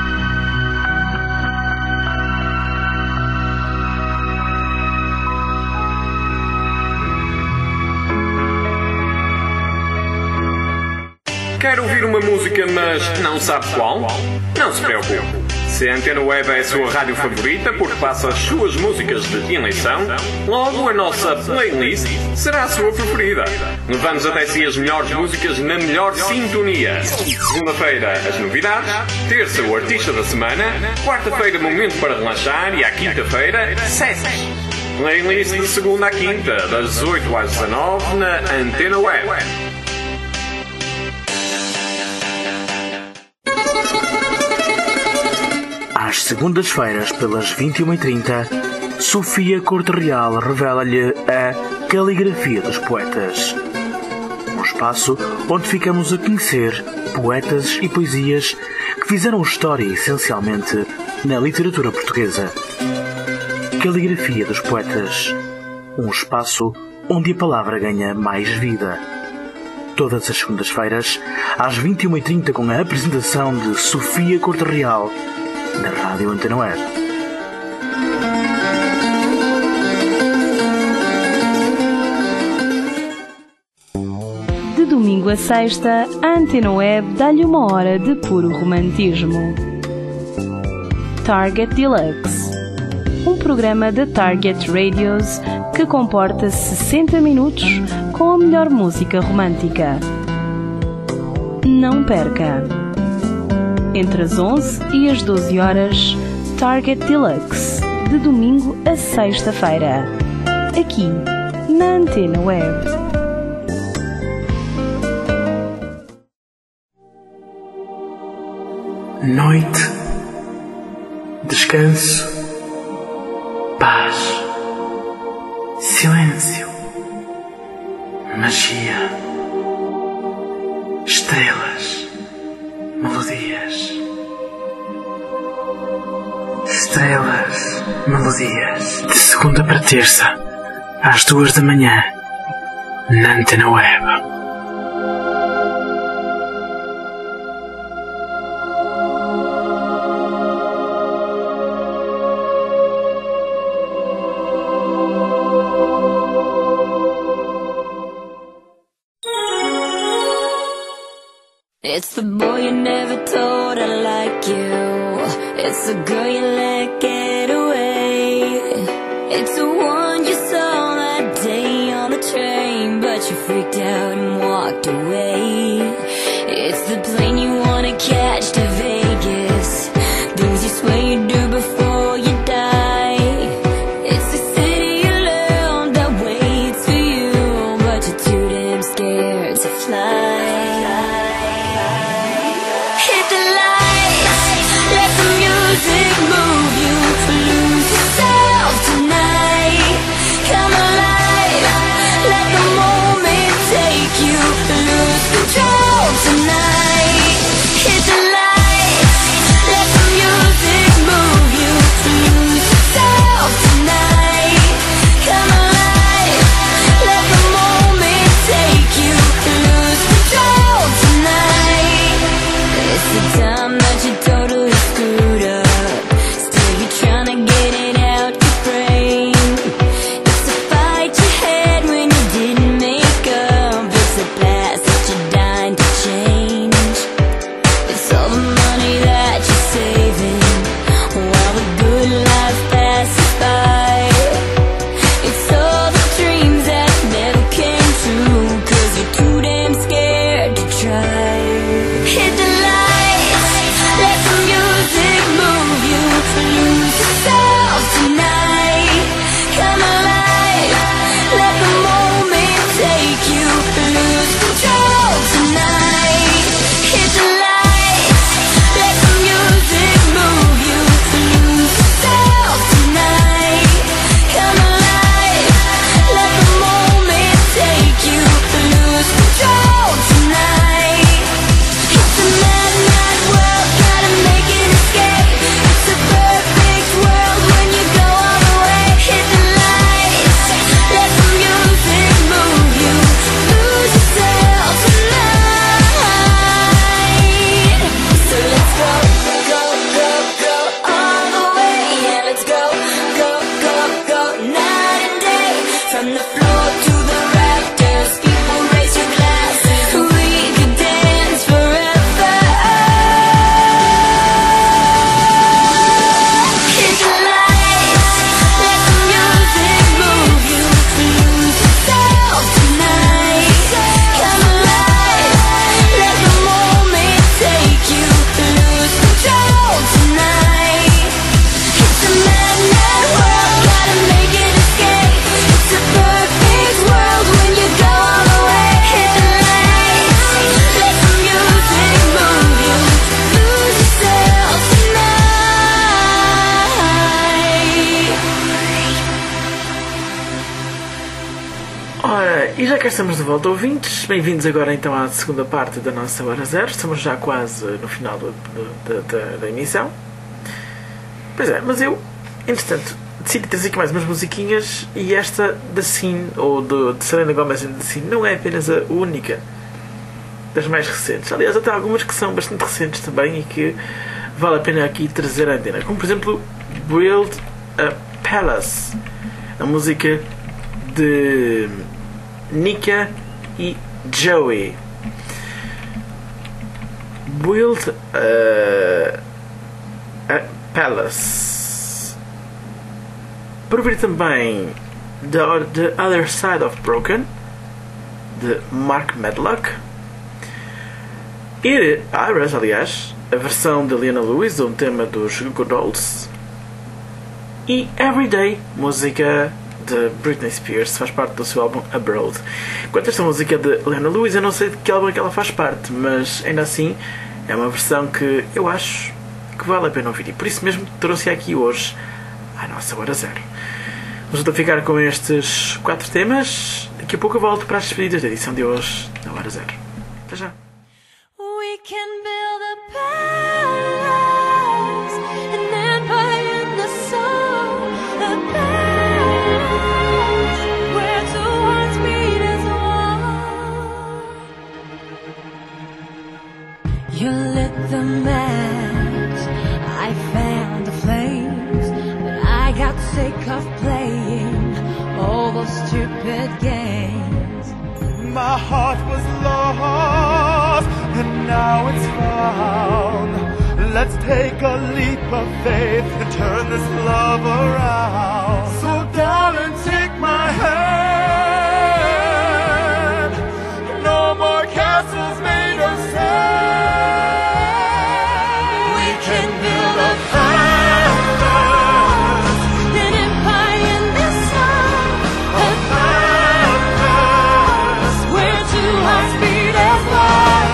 Quer ouvir uma música, mas não sabe qual? Não se preocupe. Se a Antena Web é a sua rádio favorita porque passa as suas músicas de eleição, logo a nossa playlist será a sua preferida. Levamos até si as melhores músicas na melhor sintonia. Segunda-feira, as novidades. Terça, o artista da semana. Quarta-feira, momento para relaxar. E à quinta-feira, sets. Playlist de segunda à quinta, das dezoito às dezanove, na Antena Web. Às segundas-feiras, pelas vinte e uma e trinta, Sofia Corte Real revela-lhe a Caligrafia dos Poetas. Um espaço onde ficamos a conhecer poetas e poesias que fizeram história essencialmente na literatura portuguesa. Caligrafia dos Poetas. Um espaço onde a palavra ganha mais vida. Todas as segundas-feiras, às vinte e uma e trinta, com a apresentação de Sofia Corte Real, da Rádio Antena Web. De domingo a sexta, a Antena Web dá-lhe uma hora de puro romantismo. Target Deluxe, um programa da Target Radios que comporta sessenta minutos com a melhor música romântica. Não perca! Entre as onze e as doze horas, Target Deluxe, de domingo a sexta-feira, aqui na Antena Web. Noite, descanso, paz, silêncio, magia, estrelas, melodias, estrelas, melodias, de segunda para terça, às duas da manhã, na Antena Web. It's the boy you never told I like you. It's the girl you let get away. It's the one you saw that day on the train, but you freaked out and walked away. It's the plane you wanna catch to Vegas, things you swear you do before you die. It's the city you love that waits for you, but you're too damn scared to fly. Move you, lose yourself tonight. Come alive, let the moment take you. Lose the E já cá estamos de volta, ouvintes. Bem-vindos agora então à segunda parte da nossa Hora Zero. Estamos já quase no final do, do, da, da emissão. Pois é, mas eu, entretanto, decidi trazer aqui mais umas musiquinhas. E esta da Sin, ou do, de Selena Gomez and the Sin, não é apenas a única das mais recentes. Aliás, até algumas que são bastante recentes também e que vale a pena aqui trazer à antena. Como por exemplo, Build a Palace, a música de Nika e Joey. Build a, a Palace. Para ouvir também The, The Other Side of Broken, de Mark Medlock. E Iris, aliás, a versão de Leona Lewis, de um tema dos Goo Goo Dolls. E Everyday, música de Britney Spears, faz parte do seu álbum Abroad. Quanto a esta música de Leona Lewis, eu não sei de que álbum é que ela faz parte, mas ainda assim é uma versão que eu acho que vale a pena ouvir, e por isso mesmo trouxe aqui hoje à nossa Hora Zero. Vamos então ficar com estes quatro temas. Daqui a pouco eu volto para as despedidas da edição de hoje da Hora Zero. Até já. We can build a palace, an empire in the soul, a palace where two hearts beat as one. You lit the match, I found the flames, but I got sick of playing all those stupid games. My heart was lost, and now it's found. Let's take a leap of faith and turn this love around. So darling, take my hand. No more castles made of sand. We can build a palace, An empire in the sun, a palace where two hearts beat as one.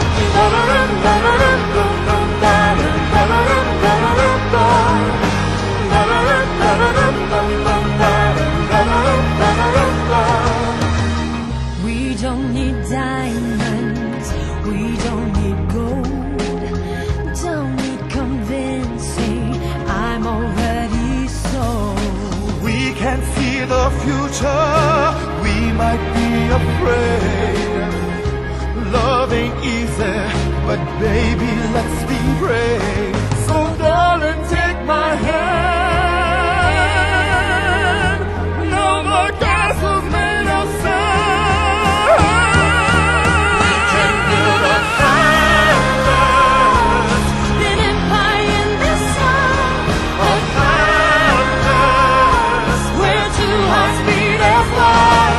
We don't need diamonds, we don't need gold, don't need convincing, I'm already sold. We can see the future, we might be afraid. Love ain't easy, but baby, let's be brave. So darling, take my hand. No more castles made of sand. We can build a palace, An empire in the sun, a palace where two hearts beat as one.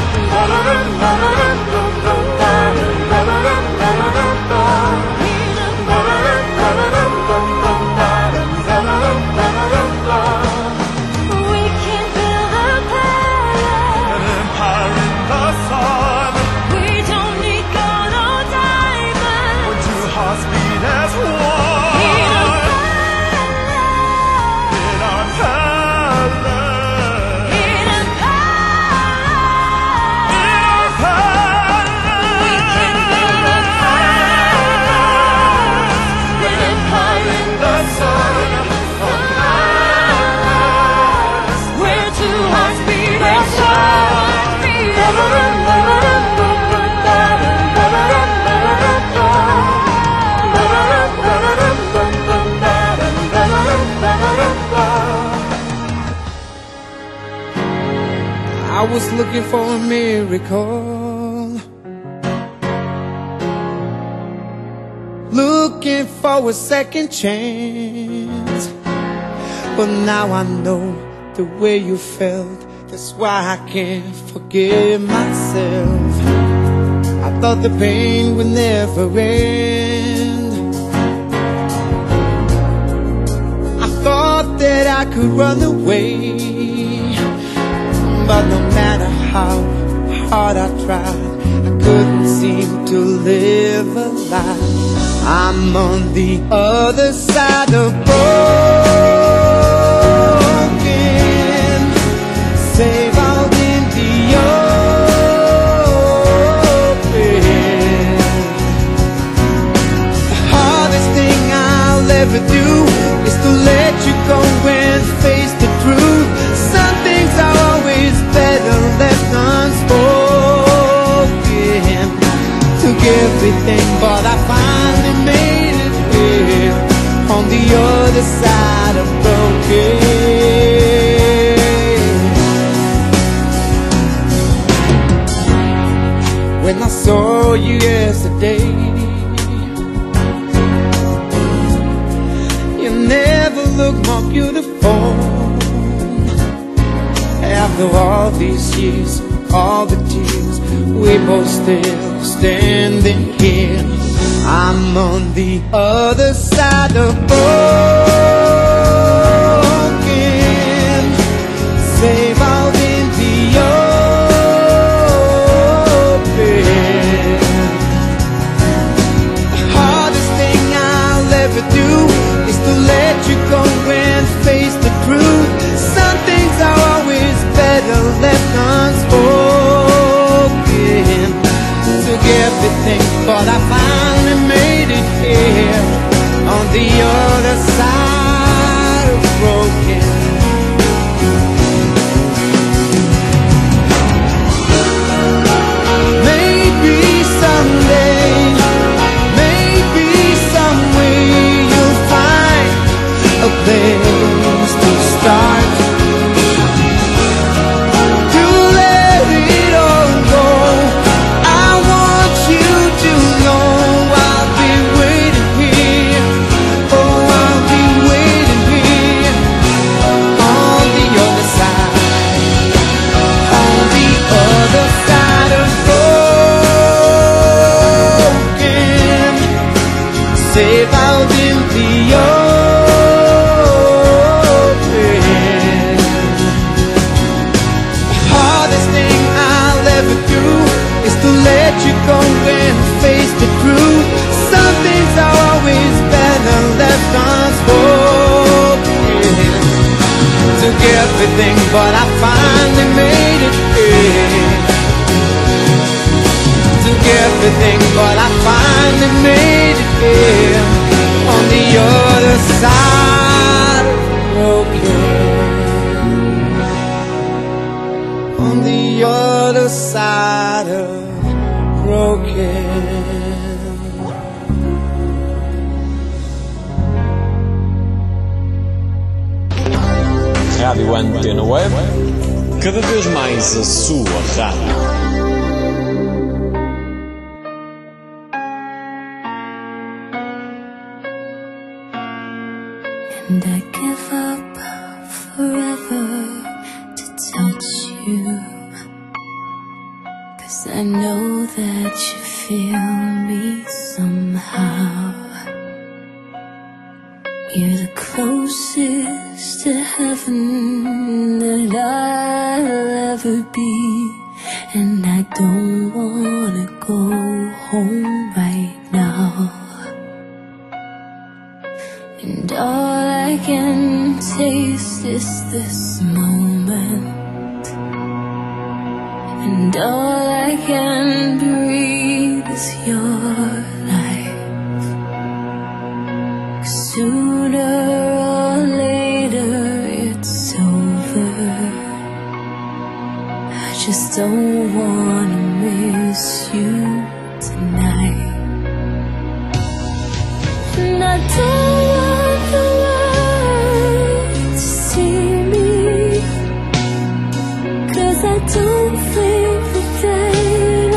We can build a palace. an empire in the sun. We don't need gold or diamonds. When two hearts beat as In a one. palace. In our palace. In a palace. In our palace. We can build a palace. An empire in the sun. A palace where two hearts beat as I was looking for a miracle, looking for a second chance. But now I know the way you felt, that's why I can't forgive myself. I thought the pain would never end. I thought that I could run away, but no matter how hard I tried, I couldn't seem to live a lie. I'm on the other side of broken, save out in the everything, but I finally made it here on the other side of broken. When I saw you yesterday, you never looked more beautiful. After all these years, all the tears, we both still standing here. I'm on the other side of broken, safe out in the open. The hardest thing I'll ever do is to let you go and face the truth. Some things are always better left unspoken. Took everything, but I finally made it here on the other side of broken. Maybe someday, maybe some way you'll find a place to start. Safe out in the open. The hardest thing I'll ever do is to let you go and face the truth. Some things are always better left unspoken. Took everything, but I finally made it here. Took everything, but I finally made it here on the other side of broken. On the other side of broken. Rádio Antena Web, cada vez mais a sua rádio. And I give up forever to touch you, 'cause I know that you feel me somehow. You're the closest to heaven that I'll ever be, and I don't wanna go home right now. And all I can taste is this moment, and all I can breathe is your life. 'Cause sooner or later it's over. I just don't wanna miss you tonight. And I don't want the world to see me, 'cause I don't think that they'd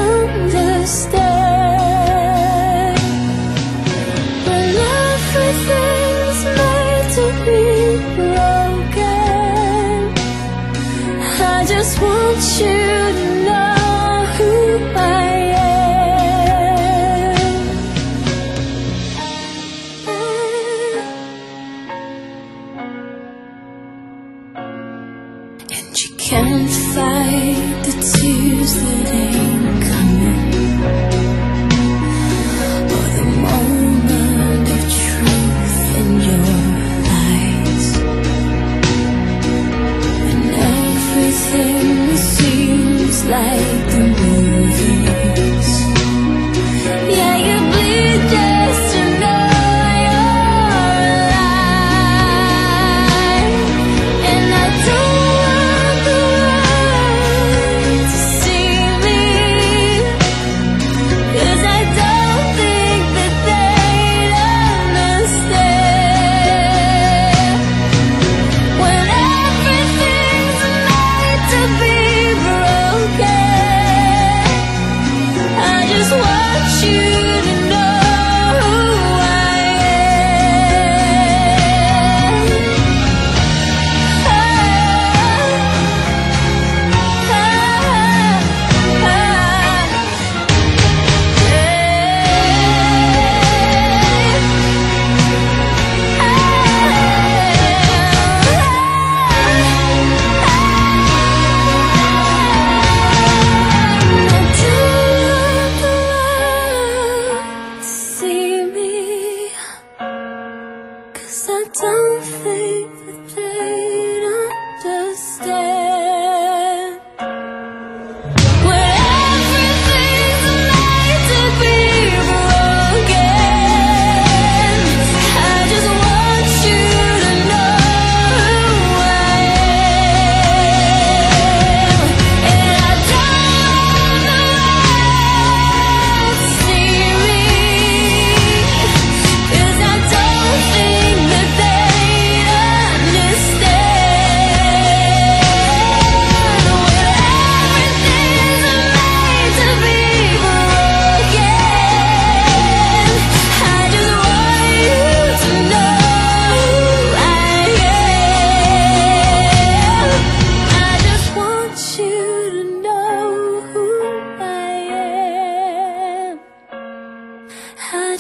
understand. When everything's made to be broken, I just want you to know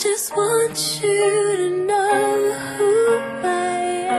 just want you to know who I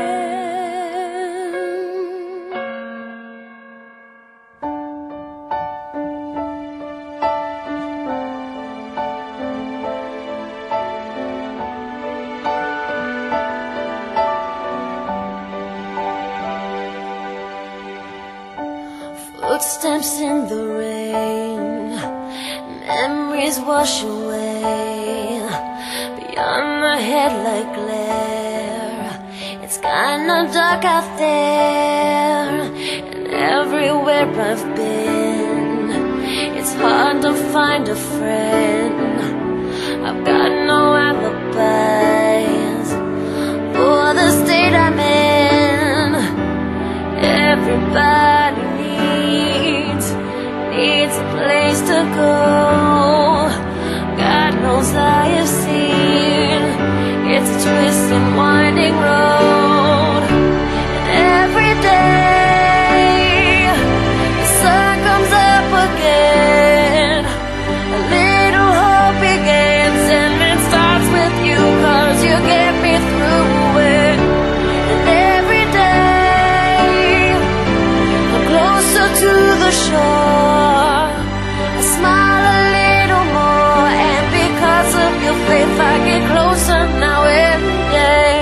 Footsteps in the rain, memories wash away. Beyond the headlight glare, it's kinda dark out there. And everywhere I've been, it's hard to find a friend. I've got no alibis for the state I'm in. Everybody needs, needs a place to go. God knows I have seen, it's a twisting, winding road. And every day, the sun comes up again. A little hope begins, and it starts with you, 'cause you get me through it. And every day, I'm closer to the shore. I smile a little more, and because of your faith I get closer now every day.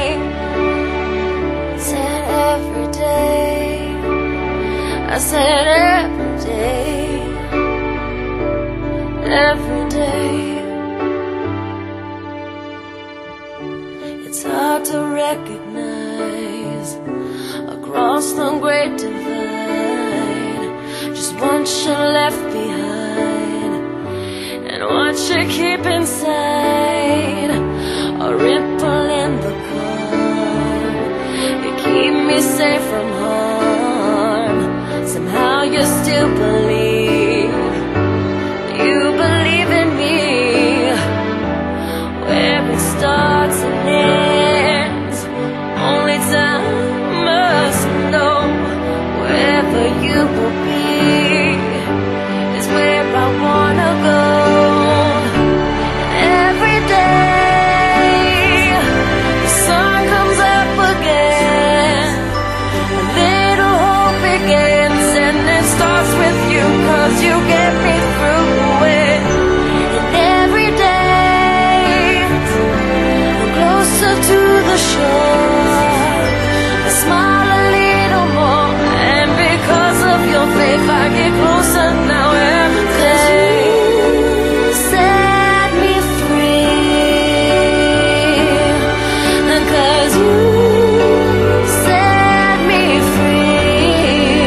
Said every day, I said every day, every day. It's hard to recognize across the great divide just what you left behind and what you keep inside. A ripple in the calm, you keep me safe from harm. Somehow you still believe, you believe in me. Where it starts and ends, only time must know. Wherever you will be is where I wanna go. Every day, the sun comes up again. A little hope begins, and it starts with you, 'cause you get me through it. And every day, I'm closer to the shore. I smile a little more, and because of your faith I get closer now every day. Set me free, and 'cause you set me free.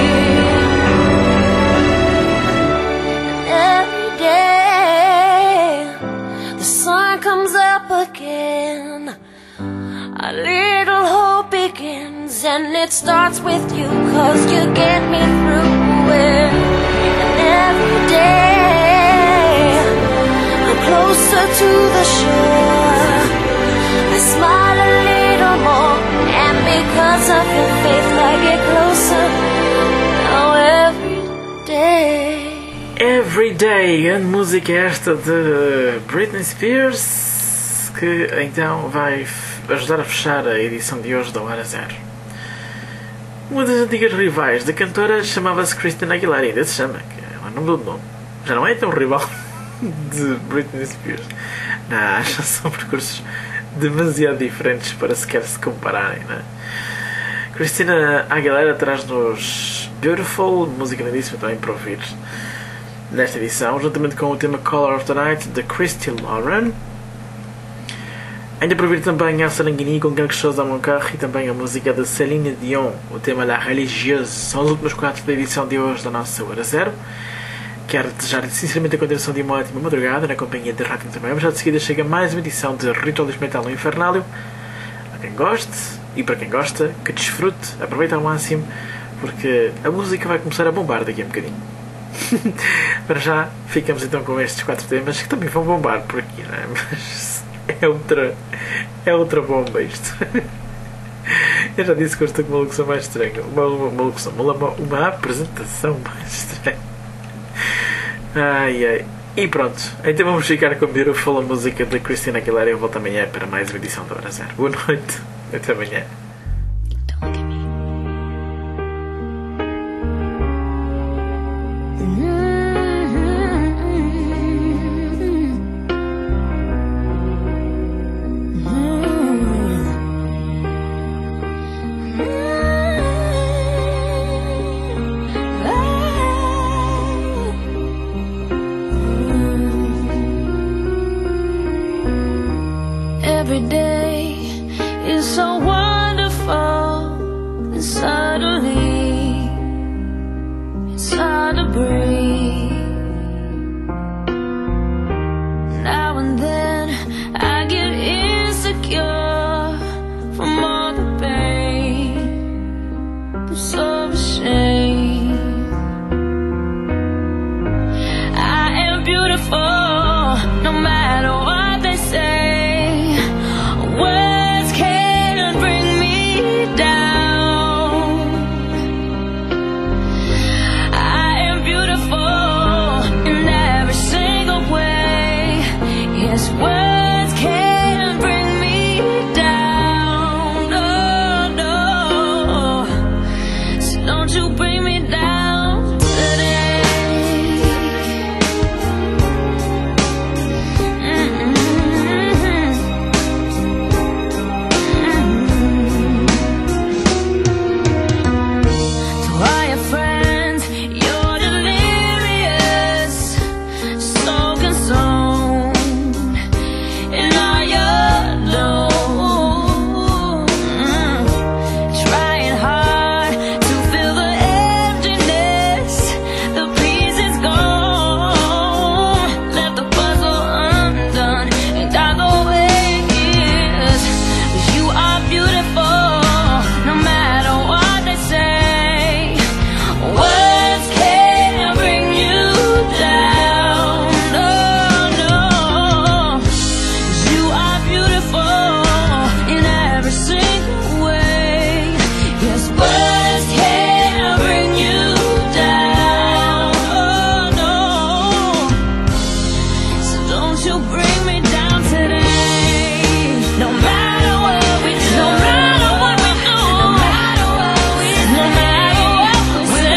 And every day, the sun comes up again. A little hope begins, and it starts with you, 'cause you get me through it. And every day, I'm closer to the shore. I smile a little more, and because of your faith I get closer now every day. Every Day, grande música esta de Britney Spears, que então vai ajudar a fechar a edição de hoje da Hora Zero. Uma das antigas rivais da cantora chamava-se Christina Aguilera, ainda se chama, que ela não mudou de nome. Já não é tão rival de Britney Spears. Não, já são percursos demasiado diferentes para sequer se compararem, não é? Christina Aguilera traz-nos Beautiful, música lindíssima também para ouvir nesta edição, juntamente com o tema Color of the Night de Christy Lauren. Ainda para ouvir também a Sanguini com quelque chose dans mon cœur e também a música de Céline Dion, o tema La Religieuse. São os últimos quatro da edição de hoje da nossa Hora Zero. Quero desejar sinceramente a continuação de uma ótima madrugada na companhia de Rádio também. Já de seguida chega mais uma edição de Ritual Metal no Infernálio. Para quem goste e para quem gosta, que desfrute, aproveita ao máximo, porque a música vai começar a bombar daqui a um bocadinho. Para já, ficamos então com estes quatro temas que também vão bombar por aqui, não é? Mas é outra, é outra bomba isto. Eu já disse que eu estou com uma locução mais estranha. Uma, uma, uma locução, uma, uma apresentação mais estranha. Ai ai. E pronto, então vamos ficar com Beautiful, a música de Christina Aguilera. Eu volto amanhã para mais uma edição da Hora Zero. Boa noite, até amanhã. Every day is so wonderful, and suddenly it's hard to breathe. Now and then I get insecure from all the pain. I'm so ashamed. I am beautiful, no matter what they say. Words can't bring me down. I am beautiful in every single way. Yes, words can't bring me down. No, no. So don't you bring me down today. Mm-mm. Friends, you're delirious, so consumed in all your doom. Trying hard to fill the emptiness, the piece is gone. Left the puzzle undone, and dark aways. But you are beautiful, no matter what they say. Words can't bring you down. No, no. You are beautiful in every single way. Yes, words can't bring you down. Oh, no. So don't you bring me down today. No matter what we do, no matter what we do, no matter what we do, no matter what we say.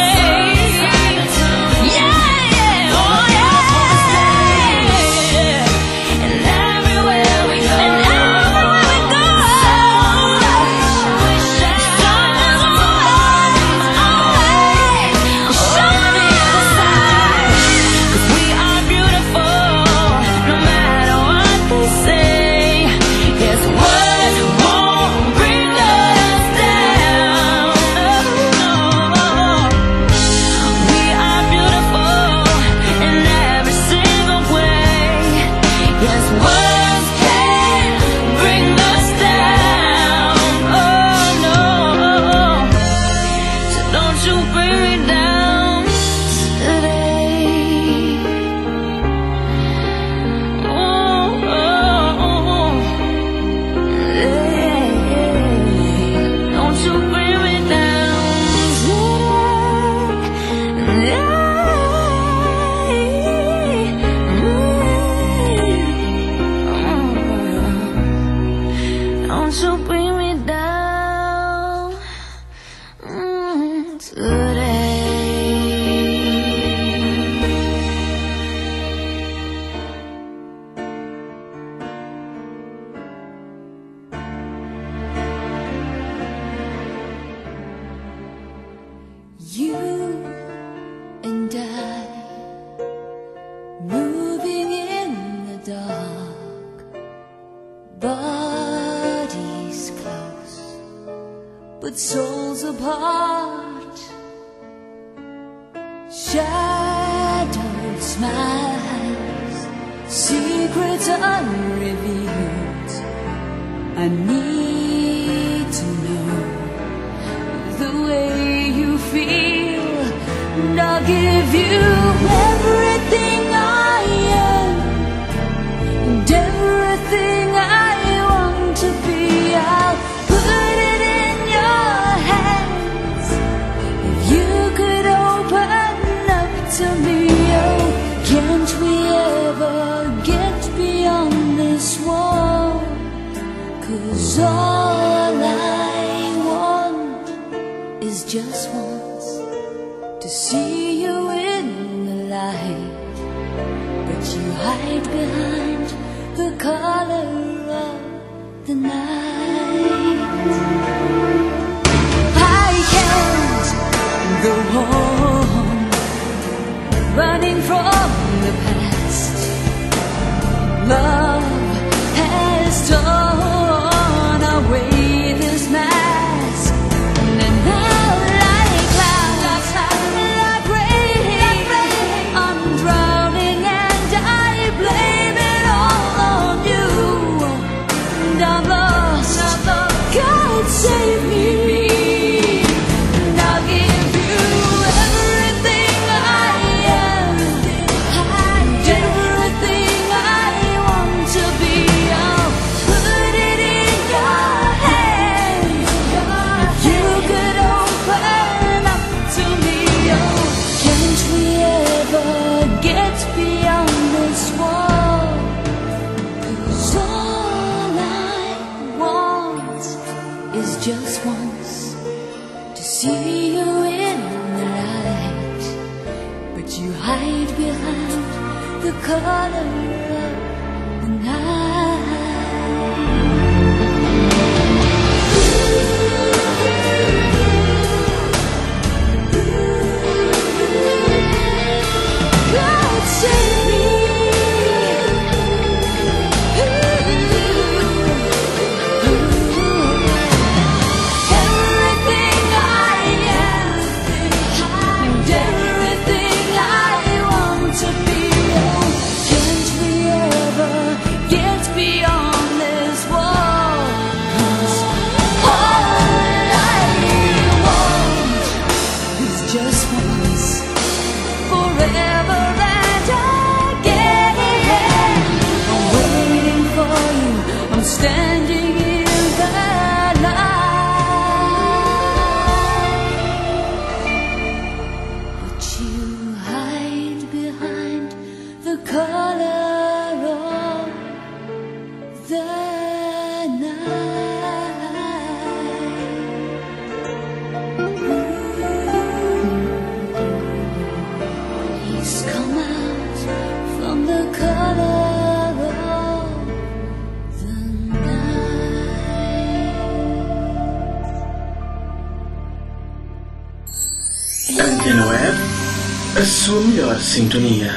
Don't you bring me down mm, today. You and I moving in the dark, bodies close, but souls apart. Shadowed smiles, secrets unrevealed. I need to know the way you feel, and I'll give you everything I am and everything I want to be. I'll put it in your hands. If you could open up to me, oh, can't we 'Cause all I want is just once to see you in the light, but you hide behind the color of the night. I can't go on running from the past. Love has torn away this mask, and now like clouds, like rain, I'm drowning and I blame it all on you. And I'm lost, God save me. And I'll give you everything I am, and everything I want to be. I'll put it in your hands. If you could open up to me, oh, can't we ever get beyond this wall? 'Cause all I want is just once to see you in the light, but you hide behind the color of the night. God save me. Everything I am, and everything I want to be. Oh, can't we ever get beyond this wall? 'Cause all I want is just once, forever and again. I'm waiting for you, I'm standing in the light, but you hide behind the color of the night. Please come out from the color of the night. Antena Web, a sua melhor sintonia.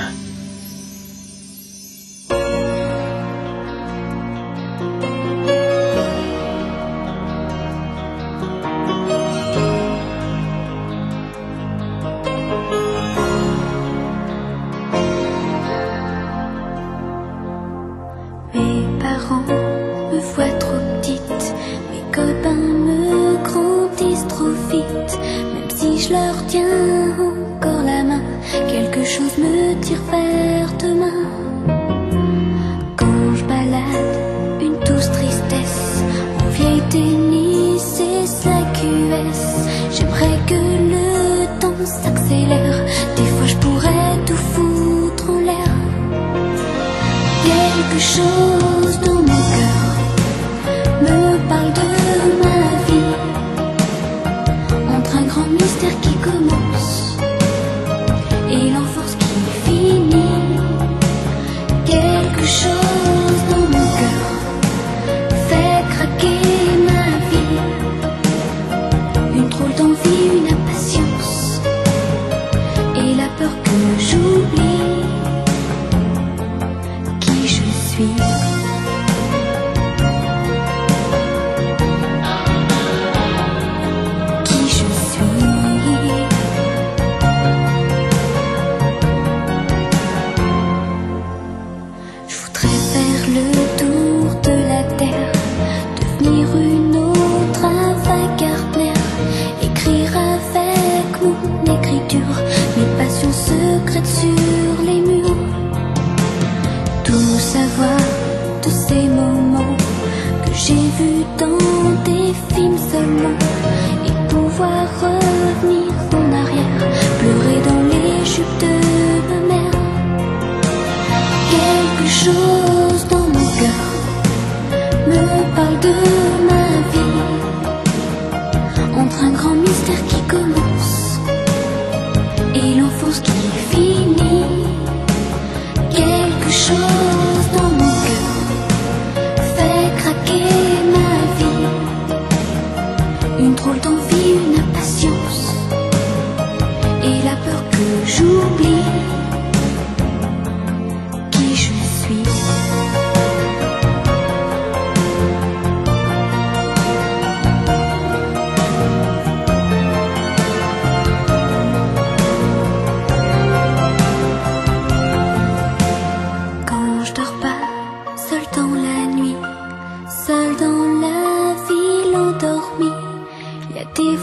Mes parents me voient trop petite, mes copains me grandissent trop vite. Même si je leur tiens encore la main, quelque chose me tire vers demain. Quand je balade une douce tristesse en vieille tennis et sa Q S, j'aimerais que le temps s'accélère. Des fois je pourrais tout foutre en l'air. Quelque chose dans mon cœur me parle de ma vie, entre un grand mystère qui commence et l'enfance qui finit. Quelque chose dans mon cœur fait craquer ma vie, une drôle d'envie, une impatience et la peur que j'oublie qui je suis. Qui je suis. Je voudrais faire le tour de la terre, devenir une autre Ava écrire avec mon écriture mes passions secrètes sur les murs. Tout savoir de ces moments que j'ai vus dans des films seulement, et pouvoir revenir en arrière, pleurer dans les jupes de ma mère. Quelque chose dans mon cœur me parle de ma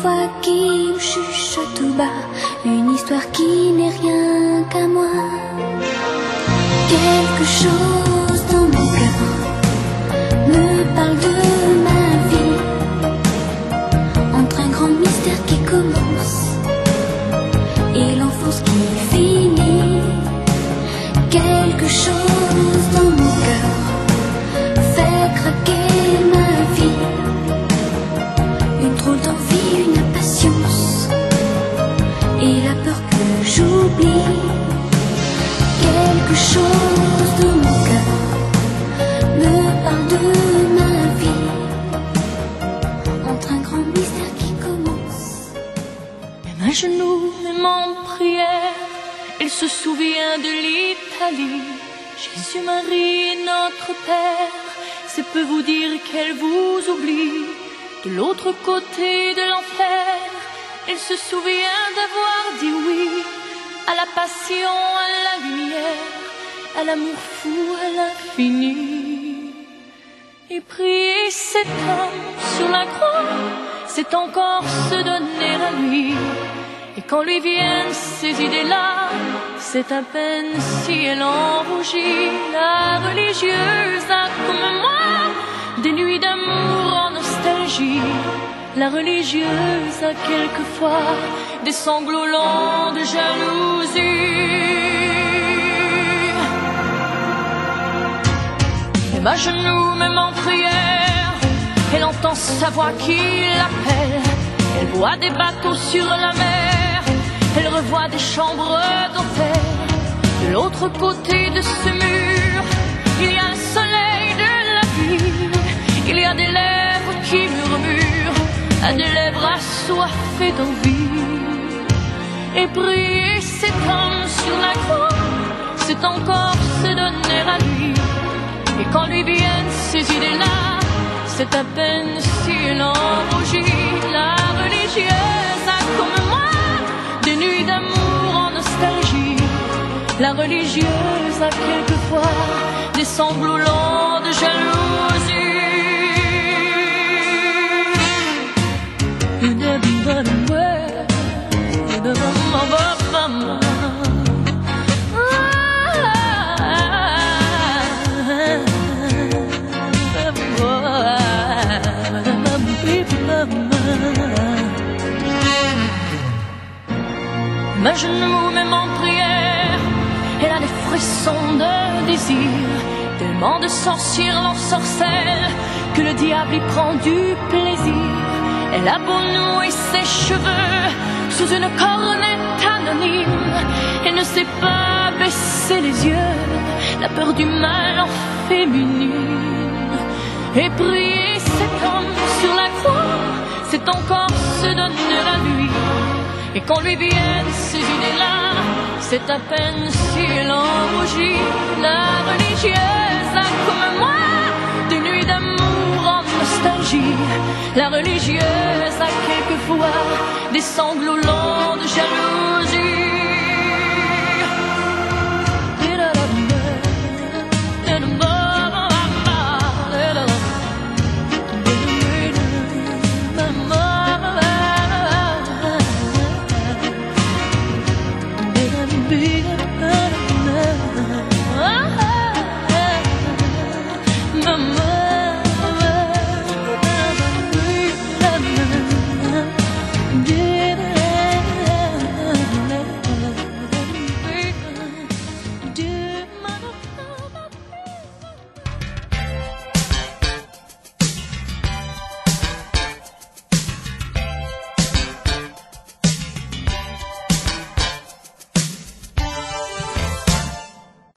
voix qui me chuchote tout bas une histoire qui n'est rien qu'à moi. Quelque chose dans mon cœur me parle de ma vie, entre un grand mystère qui commence et l'enfance qui finit. Quelque chose dans mon cœur fait craquer ma vie, une drôle d'envie, une impatience et la peur que j'oublie. Quelque chose dans mon cœur me parle de ma vie, entre un grand mystère qui commence. Même un genou, même en prière, il se souvient de l'Italie. Jésus, Marie et notre Père, c'est peu vous dire qu'elle vous oublie. De l'autre côté de l'enfer, il se souvient d'avoir dit oui à la passion, à la lumière, à l'amour fou, à l'infini. Et prier cet homme sur la croix, c'est encore se donner à lui. Et quand lui viennent ces idées-là, c'est à peine si elle en rougit. La religieuse a comme moi des nuits d'amour en nostalgie. La religieuse a quelquefois des sanglots lents de jalousie. Même à genoux, même en prière, elle entend sa voix qui l'appelle. Elle voit des bateaux sur la mer, elle revoit des chambres d'hôtel. De l'autre côté de ce mur, il y a le soleil de la ville. Il y a des lèvres qui murmurent, à des lèvres assoiffées d'envie. Et prier cet homme sur la croix, c'est encore se donner à lui. Et quand lui viennent ces idées-là, c'est à peine si elle en rougit. La religieuse a comme moi des nuits d'amour en nostalgie. La religieuse a quelquefois des sanglots lents de jalousie. Même à genoux, même en prière, elle a des frissons de désir. Tellement de sorcières l'ensorcellent que le diable y prend du plaisir. Elle a beau nouer ses cheveux sous une cornette anonyme, elle ne sait pas baisser les yeux, la peur du mal en féminine. Et prier cet homme sur la croix, c'est encore se donner à lui. Et quand lui viennent ces idées-là, c'est à peine si elle en rougit. La religieuse a comme moi des nuits d'amour en nostalgie. La religieuse a quelquefois des sanglots lents de jalousie.